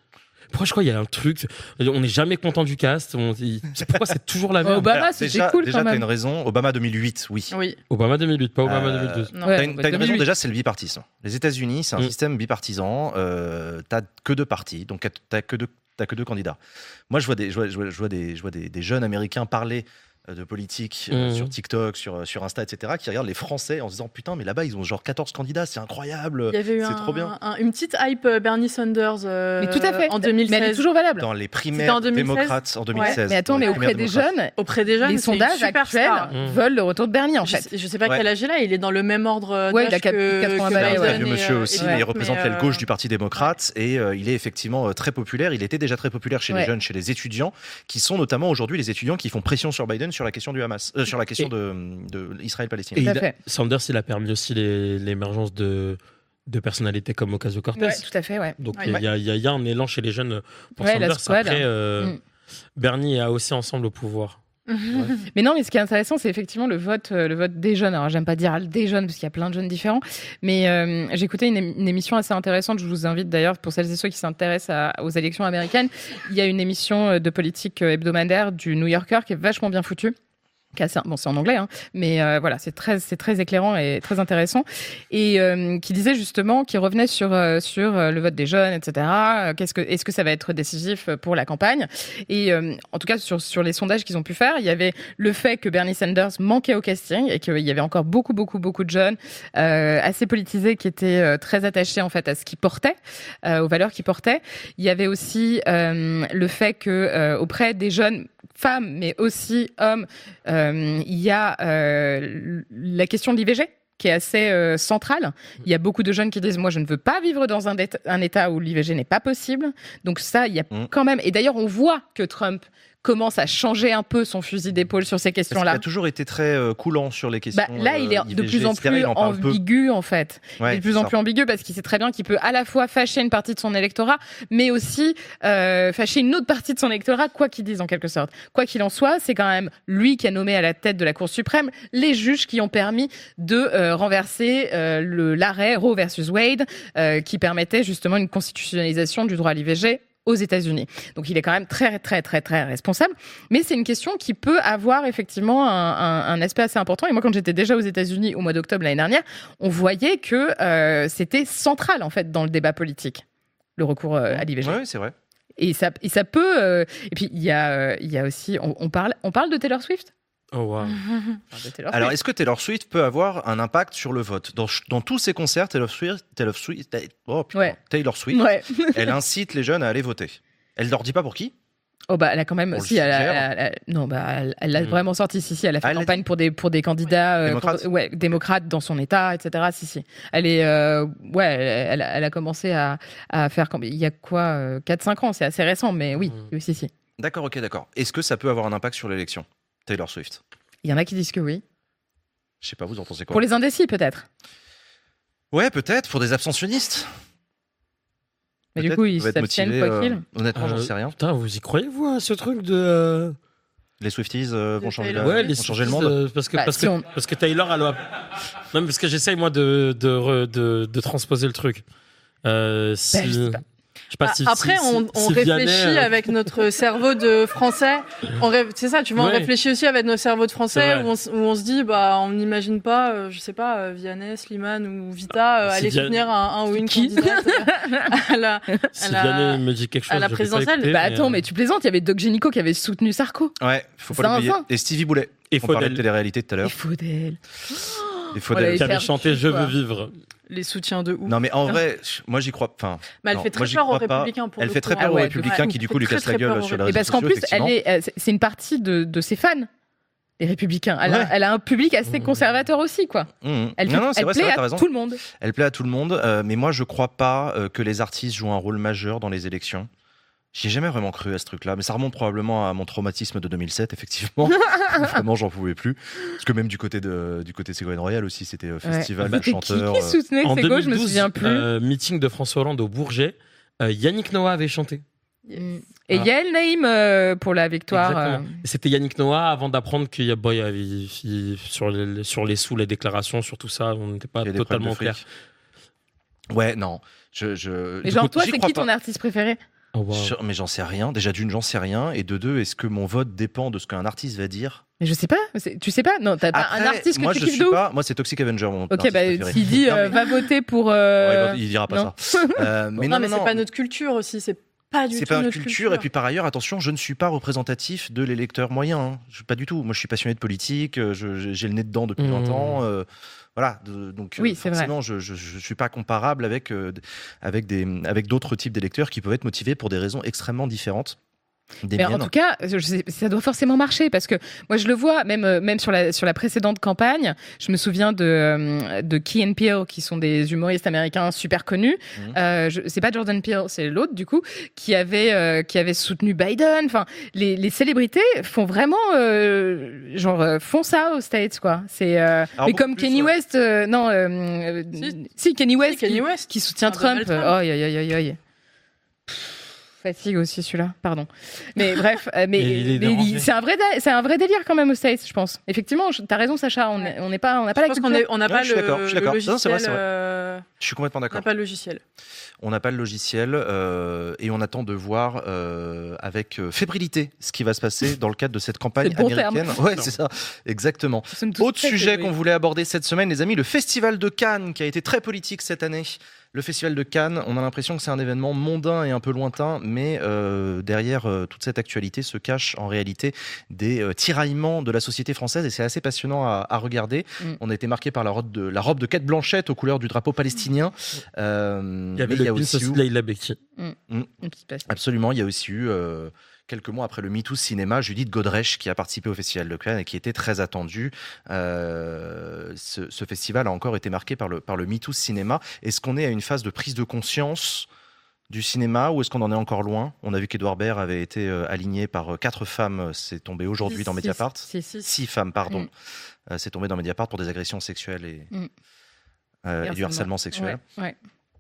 Pourquoi je crois qu'il y a un truc, on n'est jamais content du cast, pourquoi c'est toujours la même. Obama, c'était cool déjà, quand même. t'as une raison. Obama 2008, oui. Obama 2008, pas Obama 2012. T'as une raison, déjà, c'est le bipartisan. Les États-Unis, c'est un système bipartisan. T'as que 2 partis, donc t'as que deux candidats. Moi, je vois des jeunes Américains parler de politique sur TikTok, sur Insta, etc., qui regardent les Français en se disant putain, mais là-bas ils ont genre 14 candidats, c'est incroyable, c'est trop bien. Une petite hype Bernie Sanders mais tout à fait. En 2016. Mais elle est toujours valable. Dans les primaires démocrates en 2016. Ouais. Mais attends, mais auprès des jeunes, les sondages actuels veulent le retour de Bernie en fait. Je sais pas quel âge il a, il est dans le même ordre d'âge que 80 balais. C'est un vieux monsieur aussi, mais il représente l'aile gauche du Parti démocrate et il est effectivement très populaire. Il était déjà très populaire chez les jeunes, chez les étudiants, qui sont notamment aujourd'hui les étudiants qui font pression sur Biden sur la question du Hamas. Sur la question de Israël-Palestine. Sanders, il a permis aussi l'émergence de personnalités comme Ocasio-Cortez. Ouais, tout à fait, ouais. Donc il y a un élan chez les jeunes pour Sanders. Après, Bernie a aussi ensemble au pouvoir. Ouais. Mais non, mais ce qui est intéressant, c'est effectivement le vote des jeunes. Alors, j'aime pas dire des jeunes parce qu'il y a plein de jeunes différents, mais j'ai écouté une émission assez intéressante. Je vous invite d'ailleurs, pour celles et ceux qui s'intéressent aux élections américaines, il y a une émission de politique hebdomadaire du New Yorker qui est vachement bien foutue. Bon, c'est en anglais, hein, mais voilà, c'est très éclairant et très intéressant, et qui disait justement, qui revenait sur le vote des jeunes, etc. Est-ce que ça va être décisif pour la campagne? Et en tout cas, sur les sondages qu'ils ont pu faire, il y avait le fait que Bernie Sanders manquait au casting et qu'il y avait encore beaucoup de jeunes assez politisés qui étaient très attachés en fait à ce qu'ils portaient, aux valeurs qu'ils portaient. Il y avait aussi le fait que auprès des jeunes femmes, mais aussi hommes, il y a la question de l'IVG qui est assez centrale. Il y a beaucoup de jeunes qui disent « Moi, je ne veux pas vivre dans un état où l'IVG n'est pas possible ». Donc ça, il y a quand même... Et d'ailleurs, on voit que Trump commence à changer un peu son fusil d'épaule sur ces questions-là. Il a toujours été très coulant sur les questions. Là, il est de plus en plus ambigu, en fait. Il est de plus en plus ambigu parce qu'il sait très bien qu'il peut à la fois fâcher une partie de son électorat, mais aussi fâcher une autre partie de son électorat, quoi qu'il dise en quelque sorte. Quoi qu'il en soit, c'est quand même lui qui a nommé à la tête de la Cour suprême les juges qui ont permis de renverser l'arrêt Roe versus Wade, qui permettait justement une constitutionnalisation du droit à l'IVG aux États-Unis. Donc il est quand même très responsable, mais c'est une question qui peut avoir effectivement un aspect assez important. Et moi, quand j'étais déjà aux États-Unis au mois d'octobre l'année dernière, on voyait que c'était central en fait dans le débat politique, le recours à l'IVG. Oui, c'est vrai. Et ça peut. Et puis il y a aussi, on parle de Taylor Swift. Oh wow. Alors, est-ce que Taylor Swift peut avoir un impact sur le vote? Dans tous ses concerts, Taylor Swift, elle incite les jeunes à aller voter. Elle leur dit pas pour qui? Oh bah elle a quand même aussi elle l'a vraiment sorti elle a fait campagne pour des candidats démocrates dans son état, etc. Elle est elle a commencé à faire il y a quoi 4-5 ans, c'est assez récent, mais oui. D'accord. Est-ce que ça peut avoir un impact sur l'élection, Taylor Swift? Il y en a qui disent que oui. Je sais pas, vous en pensez quoi? Pour les indécis, peut-être. Ouais, peut-être, pour des abstentionnistes. Mais du coup, ils s'abstiennent quoi qu'il. Honnêtement, j'en sais rien. Putain, vous y croyez, vous, à ce truc de... Les Swifties vont changer le monde? Parce que Taylor, elle va... Non, mais parce que j'essaye, moi, de transposer le truc. Après, on réfléchit avec notre cerveau de français. C'est ça, tu vois, on réfléchit aussi avec notre cerveau de français où on se dit, on n'imagine pas, je sais pas, Vianney, Slimane ou Vita aller soutenir un ou une candidate à la me dit quelque chose, à la présidentielle. Attends, mais tu plaisantes, il y avait Doc Gynéco qui avait soutenu Sarko. Ouais, faut pas l'oublier. Et Stevie Boulet. Et on parlait de télé-réalité tout à l'heure. Et Faudel. Qui avait chanté Je veux vivre. Les soutiens de ouf. Non, mais en vrai, moi j'y crois. Elle fait très peur aux Républicains. Elle fait très peur aux Républicains qui du coup lui cassent la gueule sur les réseaux sociaux. Et parce qu'en plus, c'est une partie de ses fans, les Républicains. Elle a un public assez conservateur aussi, quoi. Elle plaît à tout le monde. Elle plaît à tout le monde, mais moi je crois pas que les artistes jouent un rôle majeur dans les élections. J'y ai jamais vraiment cru à ce truc-là, mais ça remonte probablement à mon traumatisme de 2007, effectivement. Vraiment, j'en pouvais plus. Parce que même du côté Ségolène Royal aussi, c'était festival de chanteurs. Qui soutenait Ségolène, je me souviens plus. Meeting de François Hollande au Bourget, Yannick Noah avait chanté. Et Yael Naïm pour la victoire. C'était Yannick Noah avant d'apprendre qu'il y avait sur les sous, les déclarations, sur tout ça, on n'était pas totalement clair. Ouais, non. Mais genre, toi, c'est qui ton artiste préféré? Oh, wow. Mais j'en sais rien. Déjà d'une, j'en sais rien. Et de deux, est-ce que mon vote dépend de ce qu'un artiste va dire ? Mais je sais pas. Tu sais pas ? Non, t'as pas un artiste que tu kiffes de ouf ? Moi, c'est Toxic Avenger. Mon ok, s'il dit va voter pour. Ouais, il dira pas ça. Mais non, c'est pas notre culture aussi. C'est pas du tout notre culture. culture. Et puis par ailleurs, attention, je ne suis pas représentatif de l'électeur moyen. Hein. Pas du tout. Moi, je suis passionné de politique. J'ai le nez dedans depuis 20 ans. Voilà, donc oui, forcément, je suis pas comparable avec d'autres types d'électeurs qui peuvent être motivés pour des raisons extrêmement différentes. Mais en tout cas, ça doit forcément marcher parce que moi je le vois même sur la précédente campagne. Je me souviens de Key and Peele qui sont des humoristes américains super connus. C'est pas Jordan Peele, c'est l'autre du coup qui avait soutenu Biden. Enfin, les célébrités font vraiment font ça aux States quoi. C'est mais comme Kanye West, Kanye West qui soutient Trump. Aïe. Fatigue aussi celui-là, pardon. Mais bref, c'est un vrai délire quand même aux States, je pense. Effectivement, t'as raison Sacha, on n'a pas la culture. On n'a pas le logiciel. C'est vrai. Je suis complètement d'accord. On n'a pas le logiciel. On n'a pas le logiciel et on attend de voir avec fébrilité ce qui va se passer dans le cadre de cette campagne américaine. Ouais, c'est ça, exactement. Autre sujet qu'on voulait aborder cette semaine, les amis, le Festival de Cannes qui a été très politique cette année. Le Festival de Cannes, on a l'impression que c'est un événement mondain et un peu lointain, mais derrière toute cette actualité se cachent en réalité des tiraillements de la société française et c'est assez passionnant à regarder. On a été marqué par la robe de Cate Blanchett aux couleurs du drapeau palestinien. Il y avait le Princess Leila Bekti. Absolument, il y a aussi eu... quelques mois après le MeToo Cinéma, Judith Godrèche qui a participé au Festival de Cannes et qui était très attendue. Ce festival a encore été marqué par le MeToo Cinéma. Est-ce qu'on est à une phase de prise de conscience du cinéma ou est-ce qu'on en est encore loin ? On a vu qu'Edouard Baird avait été aligné par 4 femmes. C'est tombé aujourd'hui dans Mediapart. 6 femmes, pardon. C'est tombé dans Mediapart pour des agressions sexuelles et du harcèlement sexuel. Ouais.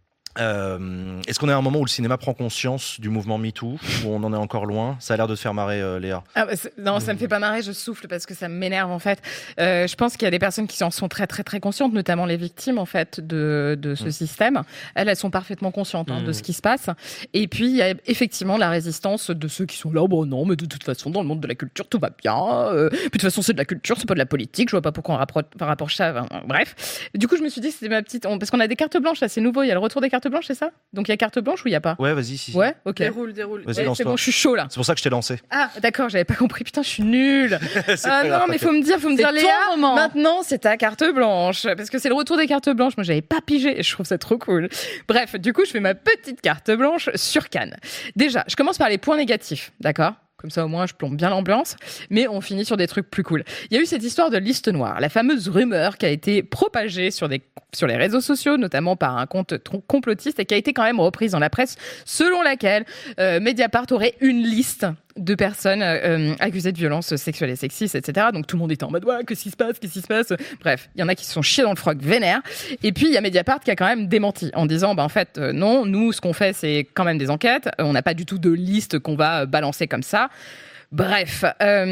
Est-ce qu'on est à un moment où le cinéma prend conscience du mouvement MeToo ou on en est encore loin ? Ça a l'air de te faire marrer, Léa. Non, ça me fait pas marrer, je souffle parce que ça m'énerve en fait. Je pense qu'il y a des personnes qui en sont très très très conscientes, notamment les victimes en fait de ce système. Elles sont parfaitement conscientes de ce qui se passe. Et puis il y a effectivement la résistance de ceux qui sont là, bon non, mais de toute façon dans le monde de la culture tout va bien. Puis de toute façon c'est de la culture, c'est pas de la politique. Je vois pas pourquoi on rapproche ça. Bref. Du coup je me suis dit c'était ma petite, parce qu'on a des cartes blanches là, c'est nouveau. Il y a le retour des cartes blanche, c'est ça ? Donc il y a carte blanche ou il n'y a pas ? Ouais, vas-y, si. Ouais, ok. Déroule. Vas-y, lance-toi. C'est bon, je suis chaud là. C'est pour ça que je t'ai lancé. Ah, d'accord, j'avais pas compris. Putain, je suis nulle. Non, mais faut me dire, Léa, maintenant c'est ta carte blanche. Parce que c'est le retour des cartes blanches. Moi, j'avais pas pigé et je trouve ça trop cool. Bref, du coup, je fais ma petite carte blanche sur Cannes. Déjà, je commence par les points négatifs, d'accord ? Comme ça, au moins, je plombe bien l'ambiance. Mais on finit sur des trucs plus cool. Il y a eu cette histoire de liste noire, la fameuse rumeur qui a été propagée sur les réseaux sociaux, notamment par un compte complotiste, et qui a été quand même reprise dans la presse, selon laquelle Mediapart aurait une liste de personnes accusées de violences sexuelles et sexistes, etc. Donc tout le monde était en mode ouais, qu'est-ce qui se passe ? Bref, il y en a qui se sont chiés dans le froc vénère. Et puis il y a Mediapart qui a quand même démenti en disant en fait non, nous ce qu'on fait c'est quand même des enquêtes, on n'a pas du tout de liste qu'on va balancer comme ça. Bref,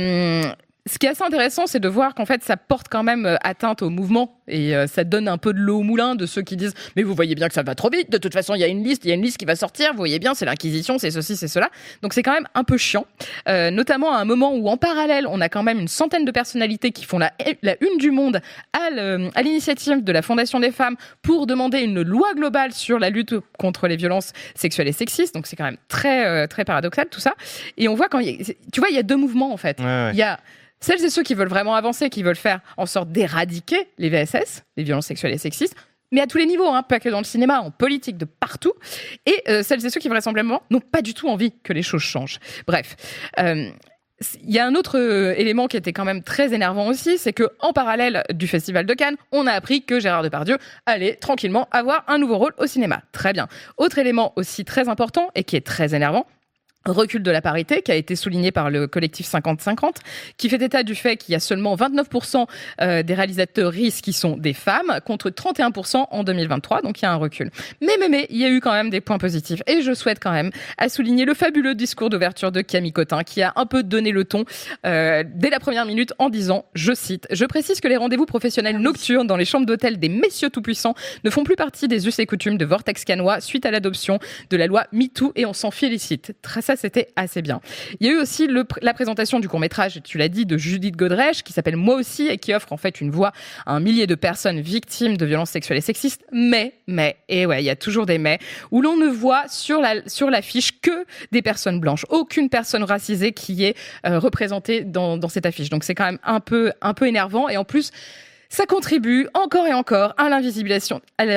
ce qui est assez intéressant, c'est de voir qu'en fait, ça porte quand même atteinte au mouvement et ça donne un peu de l'eau au moulin de ceux qui disent « Mais vous voyez bien que ça va trop vite, de toute façon, il y a une liste qui va sortir, vous voyez bien, c'est l'Inquisition, c'est ceci, c'est cela. » Donc c'est quand même un peu chiant, notamment à un moment où en parallèle, on a quand même une centaine de personnalités qui font la une du Monde à l'initiative de la Fondation des femmes pour demander une loi globale sur la lutte contre les violences sexuelles et sexistes. Donc c'est quand même très, très paradoxal tout ça. Et on voit tu vois, il y a 2 mouvements en fait. Il y a celles et ceux qui veulent vraiment avancer, qui veulent faire en sorte d'éradiquer les VSS, les violences sexuelles et sexistes, mais à tous les niveaux, pas que dans le cinéma, en politique, de partout. Et celles et ceux qui vraisemblablement n'ont pas du tout envie que les choses changent. Bref. Il y a un autre élément qui était quand même très énervant aussi, c'est que en parallèle du Festival de Cannes, on a appris que Gérard Depardieu allait tranquillement avoir un nouveau rôle au cinéma. Très bien. Autre élément aussi très important et qui est très énervant, recul de la parité qui a été souligné par le collectif 50-50, qui fait état du fait qu'il y a seulement 29% des réalisatrices qui sont des femmes, contre 31% en 2023, donc il y a un recul. Mais, il y a eu quand même des points positifs. Et je souhaite quand même à souligner le fabuleux discours d'ouverture de Camille Cotin, qui a un peu donné le ton dès la première minute en disant, je cite, « Je précise que les rendez-vous professionnels nocturnes dans les chambres d'hôtel des messieurs tout-puissants ne font plus partie des us et coutumes de Vortex Canois suite à l'adoption de la loi MeToo et on s'en félicite. » Ça, c'était assez bien. Il y a eu aussi la présentation du court-métrage, tu l'as dit, de Judith Godrèche, qui s'appelle Moi aussi, et qui offre en fait une voix à un millier de personnes victimes de violences sexuelles et sexistes. Et ouais, il y a toujours des mais, où l'on ne voit sur l'affiche que des personnes blanches. Aucune personne racisée qui est représentée dans cette affiche. Donc c'est quand même un peu énervant, et en plus, ça contribue encore et encore à l'invisibilisation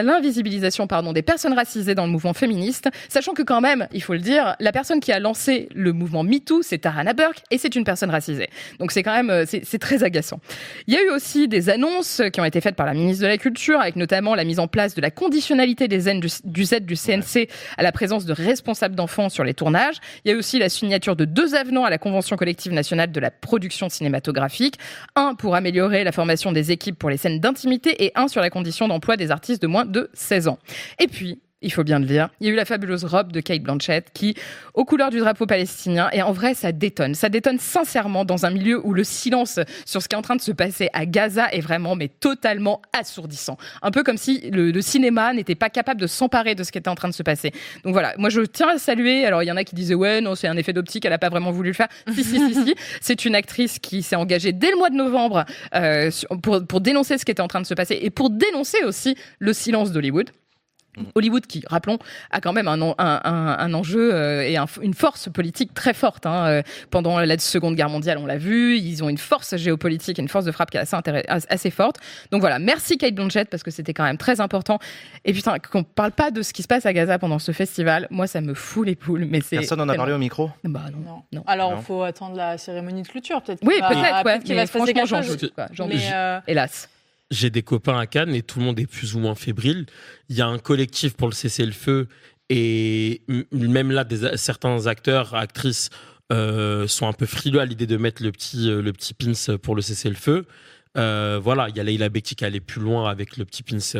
des personnes racisées dans le mouvement féministe, sachant que quand même, il faut le dire, la personne qui a lancé le mouvement MeToo, c'est Tarana Burke, et c'est une personne racisée. Donc c'est quand même, c'est très agaçant. Il y a eu aussi des annonces qui ont été faites par la ministre de la Culture, avec notamment la mise en place de la conditionnalité des aides du CNC à la présence de responsables d'enfants sur les tournages. Il y a eu aussi la signature de 2 avenants à la Convention collective nationale de la production cinématographique. Un pour améliorer la formation des équipes pour les scènes d'intimité et un sur la condition d'emploi des artistes de moins de 16 ans. Et puis, il faut bien le dire, il y a eu la fabuleuse robe de Cate Blanchett qui, aux couleurs du drapeau palestinien, et en vrai, ça détonne. Ça détonne sincèrement dans un milieu où le silence sur ce qui est en train de se passer à Gaza est vraiment, mais totalement assourdissant. Un peu comme si le cinéma n'était pas capable de s'emparer de ce qui était en train de se passer. Donc voilà, moi je tiens à saluer, alors il y en a qui disaient, ouais, non, c'est un effet d'optique, elle n'a pas vraiment voulu le faire. Si. C'est une actrice qui s'est engagée dès le mois de novembre pour dénoncer ce qui était en train de se passer et pour dénoncer aussi le silence d'Hollywood. Hollywood qui, rappelons, a quand même un enjeu et une force politique très forte. Pendant la Seconde Guerre mondiale, on l'a vu, ils ont une force géopolitique et une force de frappe qui est assez forte. Donc voilà, merci Cate Blanchett parce que c'était quand même très important. Et putain, qu'on parle pas de ce qui se passe à Gaza pendant ce festival, moi ça me fout les poules. Mais personne n'en a parlé au micro ? Non. Alors il faut attendre la cérémonie de clôture peut-être. Oui, peut-être qu'il va se passer quelque chose. Hélas. J'ai des copains à Cannes et tout le monde est plus ou moins fébrile. Il y a un collectif pour le cessez-le-feu et même là, certains acteurs, actrices sont un peu frileux à l'idée de mettre le petit pins pour le cessez-le-feu. Voilà, il y a Leila Bekti qui allait plus loin avec le petit pins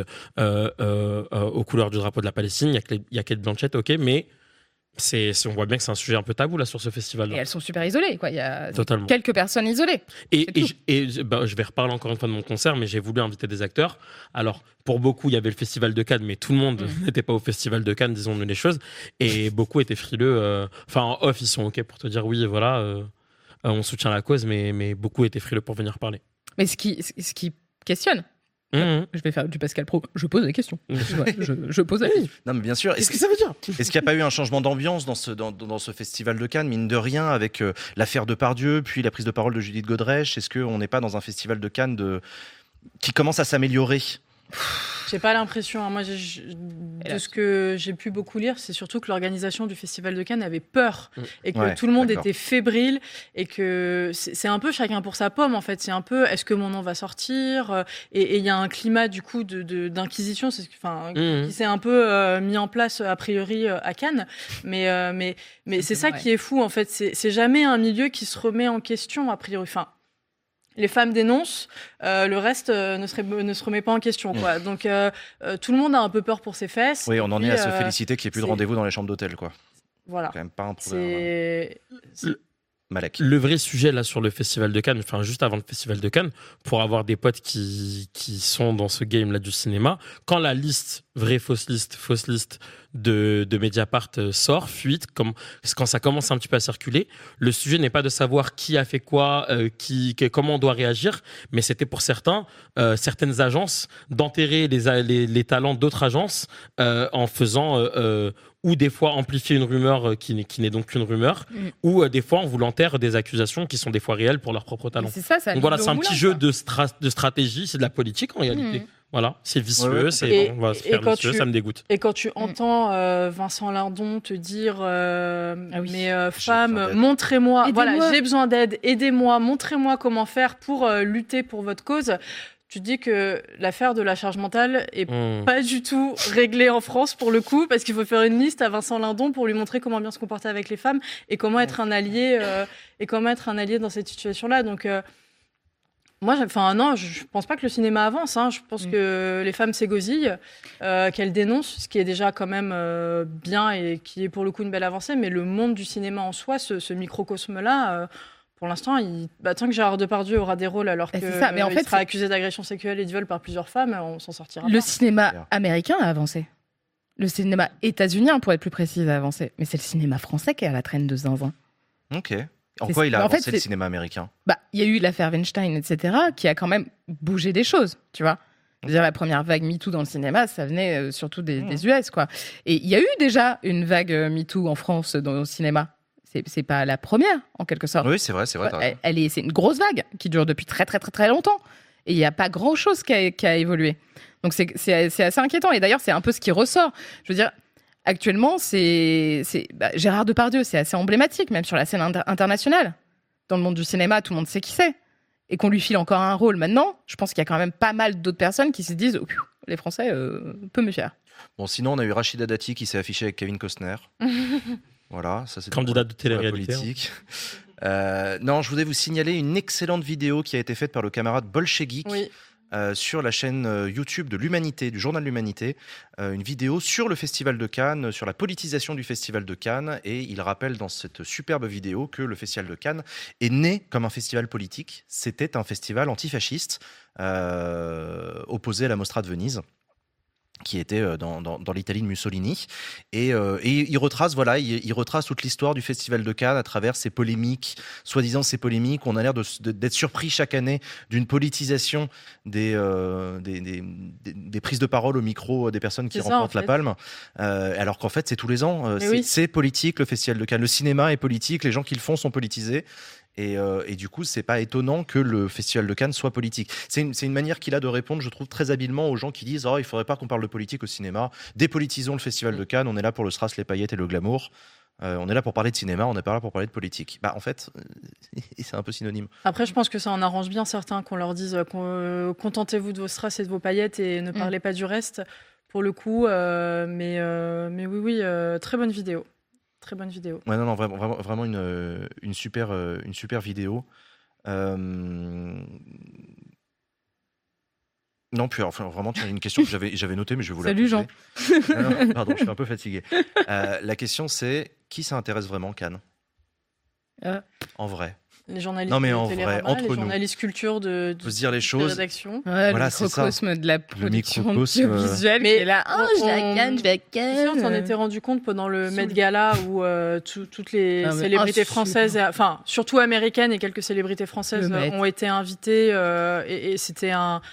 aux couleurs du drapeau de la Palestine. Il y a Cate Blanchett, ok, mais on voit bien que c'est un sujet un peu tabou là sur ce festival. Et elles sont super isolées, quoi. Il y a Totalement. Quelques personnes isolées. Et je vais reparler encore une fois de mon concert, mais j'ai voulu inviter des acteurs. Alors, pour beaucoup, il y avait le festival de Cannes, mais tout le monde n'était pas au festival de Cannes, disons-nous les choses. Et beaucoup étaient frileux. Enfin, en off, ils sont ok pour te dire oui, voilà, on soutient la cause, mais beaucoup étaient frileux pour venir parler. Mais ce qui questionne. Je vais faire du Pascal Pro. Je pose des questions. Je pose la question. Non, mais bien sûr. Qu'est-ce que ça veut dire ? Est-ce qu'il n'y a pas eu un changement d'ambiance dans ce festival de Cannes, mine de rien, avec l'affaire Depardieu, puis la prise de parole de Judith Godrèche ? Est-ce qu'on n'est pas dans un festival de Cannes qui commence à s'améliorer ? J'ai pas l'impression. Moi, de ce que j'ai pu beaucoup lire, c'est surtout que l'organisation du Festival de Cannes avait peur et que tout le monde était fébrile et que c'est un peu chacun pour sa pomme en fait. C'est un peu est-ce que mon nom va sortir et il y a un climat du coup d'inquisition, qui s'est un peu mis en place a priori à Cannes. Mais c'est ça qui est fou en fait. C'est jamais un milieu qui se remet en question a priori. Enfin, les femmes dénoncent, le reste ne se remet pas en question, quoi. Donc tout le monde a un peu peur pour ses fesses. Oui, on en est à se féliciter qu'il n'y ait plus de rendez-vous dans les chambres d'hôtel, quoi. Voilà. C'est quand même pas un problème. Malek. Le vrai sujet là sur le festival de Cannes, enfin juste avant le festival de Cannes, pour avoir des potes qui sont dans ce game là du cinéma, quand la liste fausse liste de Mediapart sort, fuite, quand ça commence un petit peu à circuler, le sujet n'est pas de savoir qui a fait quoi, comment on doit réagir, mais c'était pour certaines agences d'enterrer les talents d'autres agences en faisant ou des fois amplifier une rumeur qui n'est donc qu'une rumeur, ou des fois en voulant taire des accusations qui sont des fois réelles pour leur propre talent. C'est ça donc voilà, c'est un petit jeu de stratégie, c'est de la politique en réalité. Voilà, c'est vicieux, on va se faire vicieux, ça me dégoûte. Et quand tu entends Vincent Lindon te dire femmes, montrez-moi, voilà, j'ai besoin d'aide, aidez-moi, montrez-moi comment faire pour lutter pour votre cause. tu te dis que l'affaire de la charge mentale est pas du tout réglée en France pour le coup, parce qu'il faut faire une liste à Vincent Lindon pour lui montrer comment bien se comporter avec les femmes et comment être un allié dans cette situation-là. Donc moi, non, je pense pas que le cinéma avance. Je pense que les femmes s'égosillent, qu'elles dénoncent, ce qui est déjà quand même bien et qui est pour le coup une belle avancée. Mais le monde du cinéma en soi, ce microcosme-là. Pour l'instant, tant que Gérard Depardieu aura des rôles alors qu'il sera accusé d'agression sexuelle et de viol par plusieurs femmes, on s'en sortira. Le cinéma américain a avancé. Le cinéma états-unien, pour être plus précis, a avancé. Mais c'est le cinéma français qui est à la traîne de zinzin. Ok. En quoi il a avancé le cinéma américain ? Il y a eu l'affaire Weinstein, etc., qui a quand même bougé des choses, tu vois. Je veux dire, la première vague MeToo dans le cinéma, ça venait surtout des US, quoi. Et il y a eu déjà une vague MeToo en France dans le cinéma. C'est pas la première, en quelque sorte. Oui, c'est vrai. C'est une grosse vague qui dure depuis très, très, très, très longtemps. Et il n'y a pas grand-chose qui a évolué. Donc, c'est assez inquiétant. Et d'ailleurs, c'est un peu ce qui ressort. Je veux dire, actuellement, Gérard Depardieu, c'est assez emblématique, même sur la scène internationale. Dans le monde du cinéma, tout le monde sait qui c'est. Et qu'on lui file encore un rôle maintenant, je pense qu'il y a quand même pas mal d'autres personnes qui se disent « les Français, peu me fier ». Bon, sinon, on a eu Rachida Dati qui s'est affichée avec Kevin Costner. Voilà, ça c'est candidat de télé-réalité. Non, je voulais vous signaler une excellente vidéo qui a été faite par le camarade Bolchegeek sur la chaîne YouTube de l'Humanité, du journal L'Humanité, une vidéo sur le Festival de Cannes, sur la politisation du Festival de Cannes, et il rappelle dans cette superbe vidéo que le Festival de Cannes est né comme un festival politique. C'était un festival antifasciste opposé à la Mostra de Venise, qui était dans l'Italie de Mussolini, et il retrace toute l'histoire du Festival de Cannes à travers ces polémiques, soi-disant ces polémiques. On a l'air d'être surpris chaque année d'une politisation des prises de parole au micro des personnes qui remportent la palme, alors qu'en fait c'est tous les ans. C'est politique, le Festival de Cannes. Le cinéma est politique, les gens qui le font sont politisés. Et du coup, c'est pas étonnant que le Festival de Cannes soit politique. C'est une manière qu'il a de répondre, je trouve, très habilement aux gens qui disent « Oh, il faudrait pas qu'on parle de politique au cinéma. Dépolitisons le Festival de Cannes, on est là pour le strass, les paillettes et le glamour. On est là pour parler de cinéma, on n'est pas là pour parler de politique. » En fait, c'est un peu synonyme. Après, je pense que ça en arrange bien certains qu'on leur dise « Contentez-vous de vos strass et de vos paillettes et ne parlez pas du reste. » Pour le coup, mais oui, très bonne vidéo. Très bonne vidéo. Ouais, non, vraiment une super vidéo. Non, puis enfin, vraiment, tu as une question que j'avais notée, mais je vais vous la poser. Salut Jean. Non, pardon, je suis un peu fatigué. La question, c'est qui ça intéresse vraiment, Cannes ? En vrai. Les journalistes, non, mais en vrai, entre les journalistes culture de se dire les choses. Rédaction. Ouais, voilà, le microcosme de la production audiovisuelle qui est là. Je vais à Cannes. On s'en était rendu compte pendant le Met Gala où toutes les célébrités françaises, enfin surtout américaines et quelques célébrités françaises ont été invitées et c'était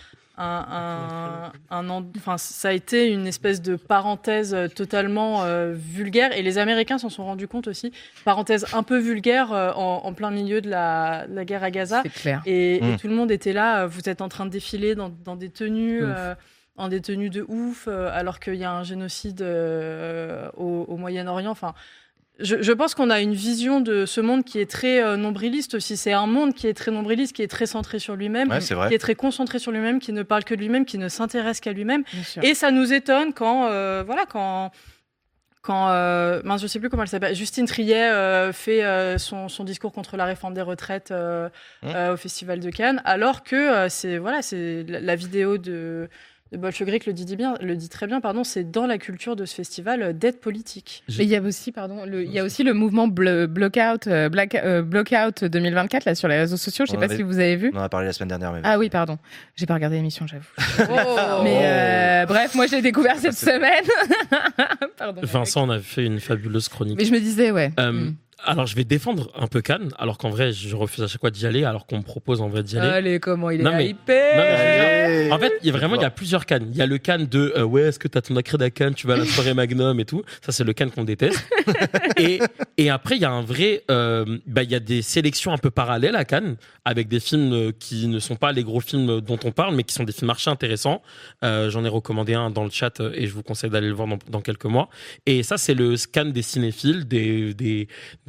ça a été une espèce de parenthèse totalement vulgaire, et les Américains s'en sont rendus compte aussi, parenthèse un peu vulgaire en plein milieu de la guerre à Gaza. C'est clair. Et tout le monde était là, vous êtes en train de défiler dans des tenues en des tenues de ouf, alors qu'il y a un génocide au Moyen-Orient. Enfin, je pense qu'on a une vision de ce monde qui est très nombriliste aussi. C'est un monde qui est très nombriliste, qui est très centré sur lui-même, qui est très concentré sur lui-même, qui ne parle que de lui-même, qui ne s'intéresse qu'à lui-même. Et ça nous étonne quand je sais plus comment elle s'appelle, Justine Triet fait son discours contre la réforme des retraites au Festival de Cannes, alors que c'est la vidéo de Bolchegeek le dit très bien, c'est dans la culture de ce festival d'être politique. Et il y a aussi, le mouvement Blockout 2024 là sur les réseaux sociaux. Je sais pas si vous avez vu. On en a parlé la semaine dernière. Ah oui, pardon. J'ai pas regardé l'émission, j'avoue. Mais bref, moi je l'ai découvert cette semaine. Pardon. Vincent, on a fait une fabuleuse chronique. Mais je me disais, Alors, je vais défendre un peu Cannes, alors qu'en vrai, je refuse à chaque fois d'y aller, alors qu'on me propose en vrai d'y aller. Allez, comment il est hypé. En fait, il y a plusieurs Cannes. Il y a le Cannes de est-ce que t'as ton accrédit à Cannes, tu vas à la soirée Magnum et tout. Ça, c'est le Cannes qu'on déteste. et après, il y a un vrai... il y a des sélections un peu parallèles à Cannes, avec des films qui ne sont pas les gros films dont on parle, mais qui sont des films archi intéressants. J'en ai recommandé un dans le chat et je vous conseille d'aller le voir dans quelques mois. Et ça, c'est le Cannes des cinéphiles, des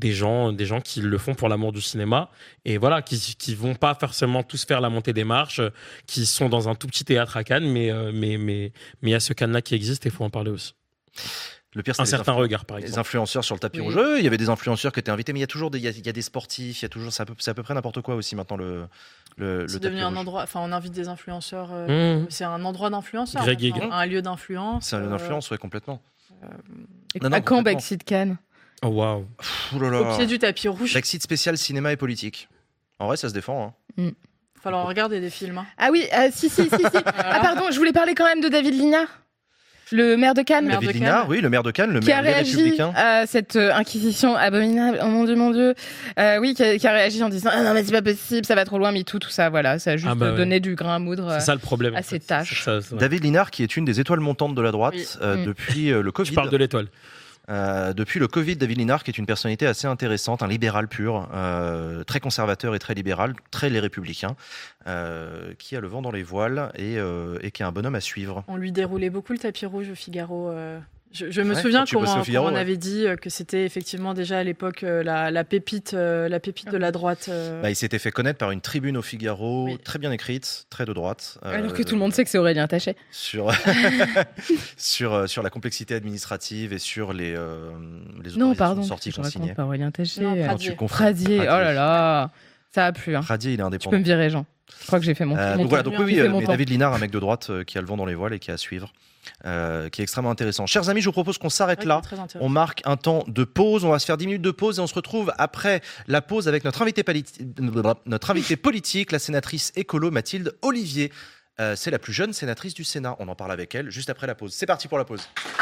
des gens qui le font pour l'amour du cinéma et voilà, qui vont pas forcément tous faire la montée des marches, qui sont dans un tout petit théâtre à Cannes, mais il y a ce Cannes-là qui existe et il faut en parler aussi. Le pire, un certain regard, par exemple. Les influenceurs sur le tapis rouge, il y avait des influenceurs qui étaient invités, mais il y a toujours il y a des sportifs, il y a toujours, c'est à peu près n'importe quoi aussi maintenant c'est devenu un endroit, enfin on invite des influenceurs, c'est un endroit d'influenceurs, un lieu d'influence. C'est un lieu d'influence, ouais, complètement. À quand Backseat Cannes? Oh waouh. Au pied du tapis rouge. Backseat spécial cinéma et politique. En vrai, ça se défend. Hein. Falloir regarder des films. Hein. Ah oui, si. Ah pardon, je voulais parler quand même de David Lignard. Le maire de Cannes. David Lignard, oui, le maire de Cannes, le maire républicain. Qui a réagi à cette inquisition abominable. Oh mon Dieu. Oui, qui a réagi en disant non mais c'est pas possible, ça va trop loin, MeToo, tout ça, voilà, ça a juste donné du grain à moudre. C'est ça le problème. À ses tâches. David Lignard, qui est une des étoiles montantes de la droite depuis le Covid. Tu parles de l'étoile. Depuis le Covid, David Lignard, qui est une personnalité assez intéressante, un libéral pur, très conservateur et très libéral, très les républicains, qui a le vent dans les voiles et qui est un bonhomme à suivre. On lui déroulait beaucoup le tapis rouge au Figaro. Je me souviens qu'on avait dit que c'était effectivement déjà à l'époque la pépite de la droite. Il s'était fait connaître par une tribune au Figaro, très bien écrite, très de droite. Alors que tout le monde sait que c'est Aurélien Taché. Sur la complexité administrative et sur les autorisations de sortie consignées. Non, pas Aurélien Taché. Pradier. Oh là là, ça a plu. Hein. Pradier, il est indépendant. Tu peux me virer, Jean. Je crois que j'ai fait mon temps. Voilà, donc mais David Lignard, un mec de droite qui a le vent dans les voiles et qui est à suivre. Qui est extrêmement intéressant. Chers amis, je vous propose qu'on s'arrête là. On marque un temps de pause. On va se faire 10 minutes de pause et on se retrouve après la pause avec notre invité politique, la sénatrice écolo Mathilde Ollivier. C'est la plus jeune sénatrice du Sénat. On en parle avec elle juste après la pause. C'est parti pour la pause.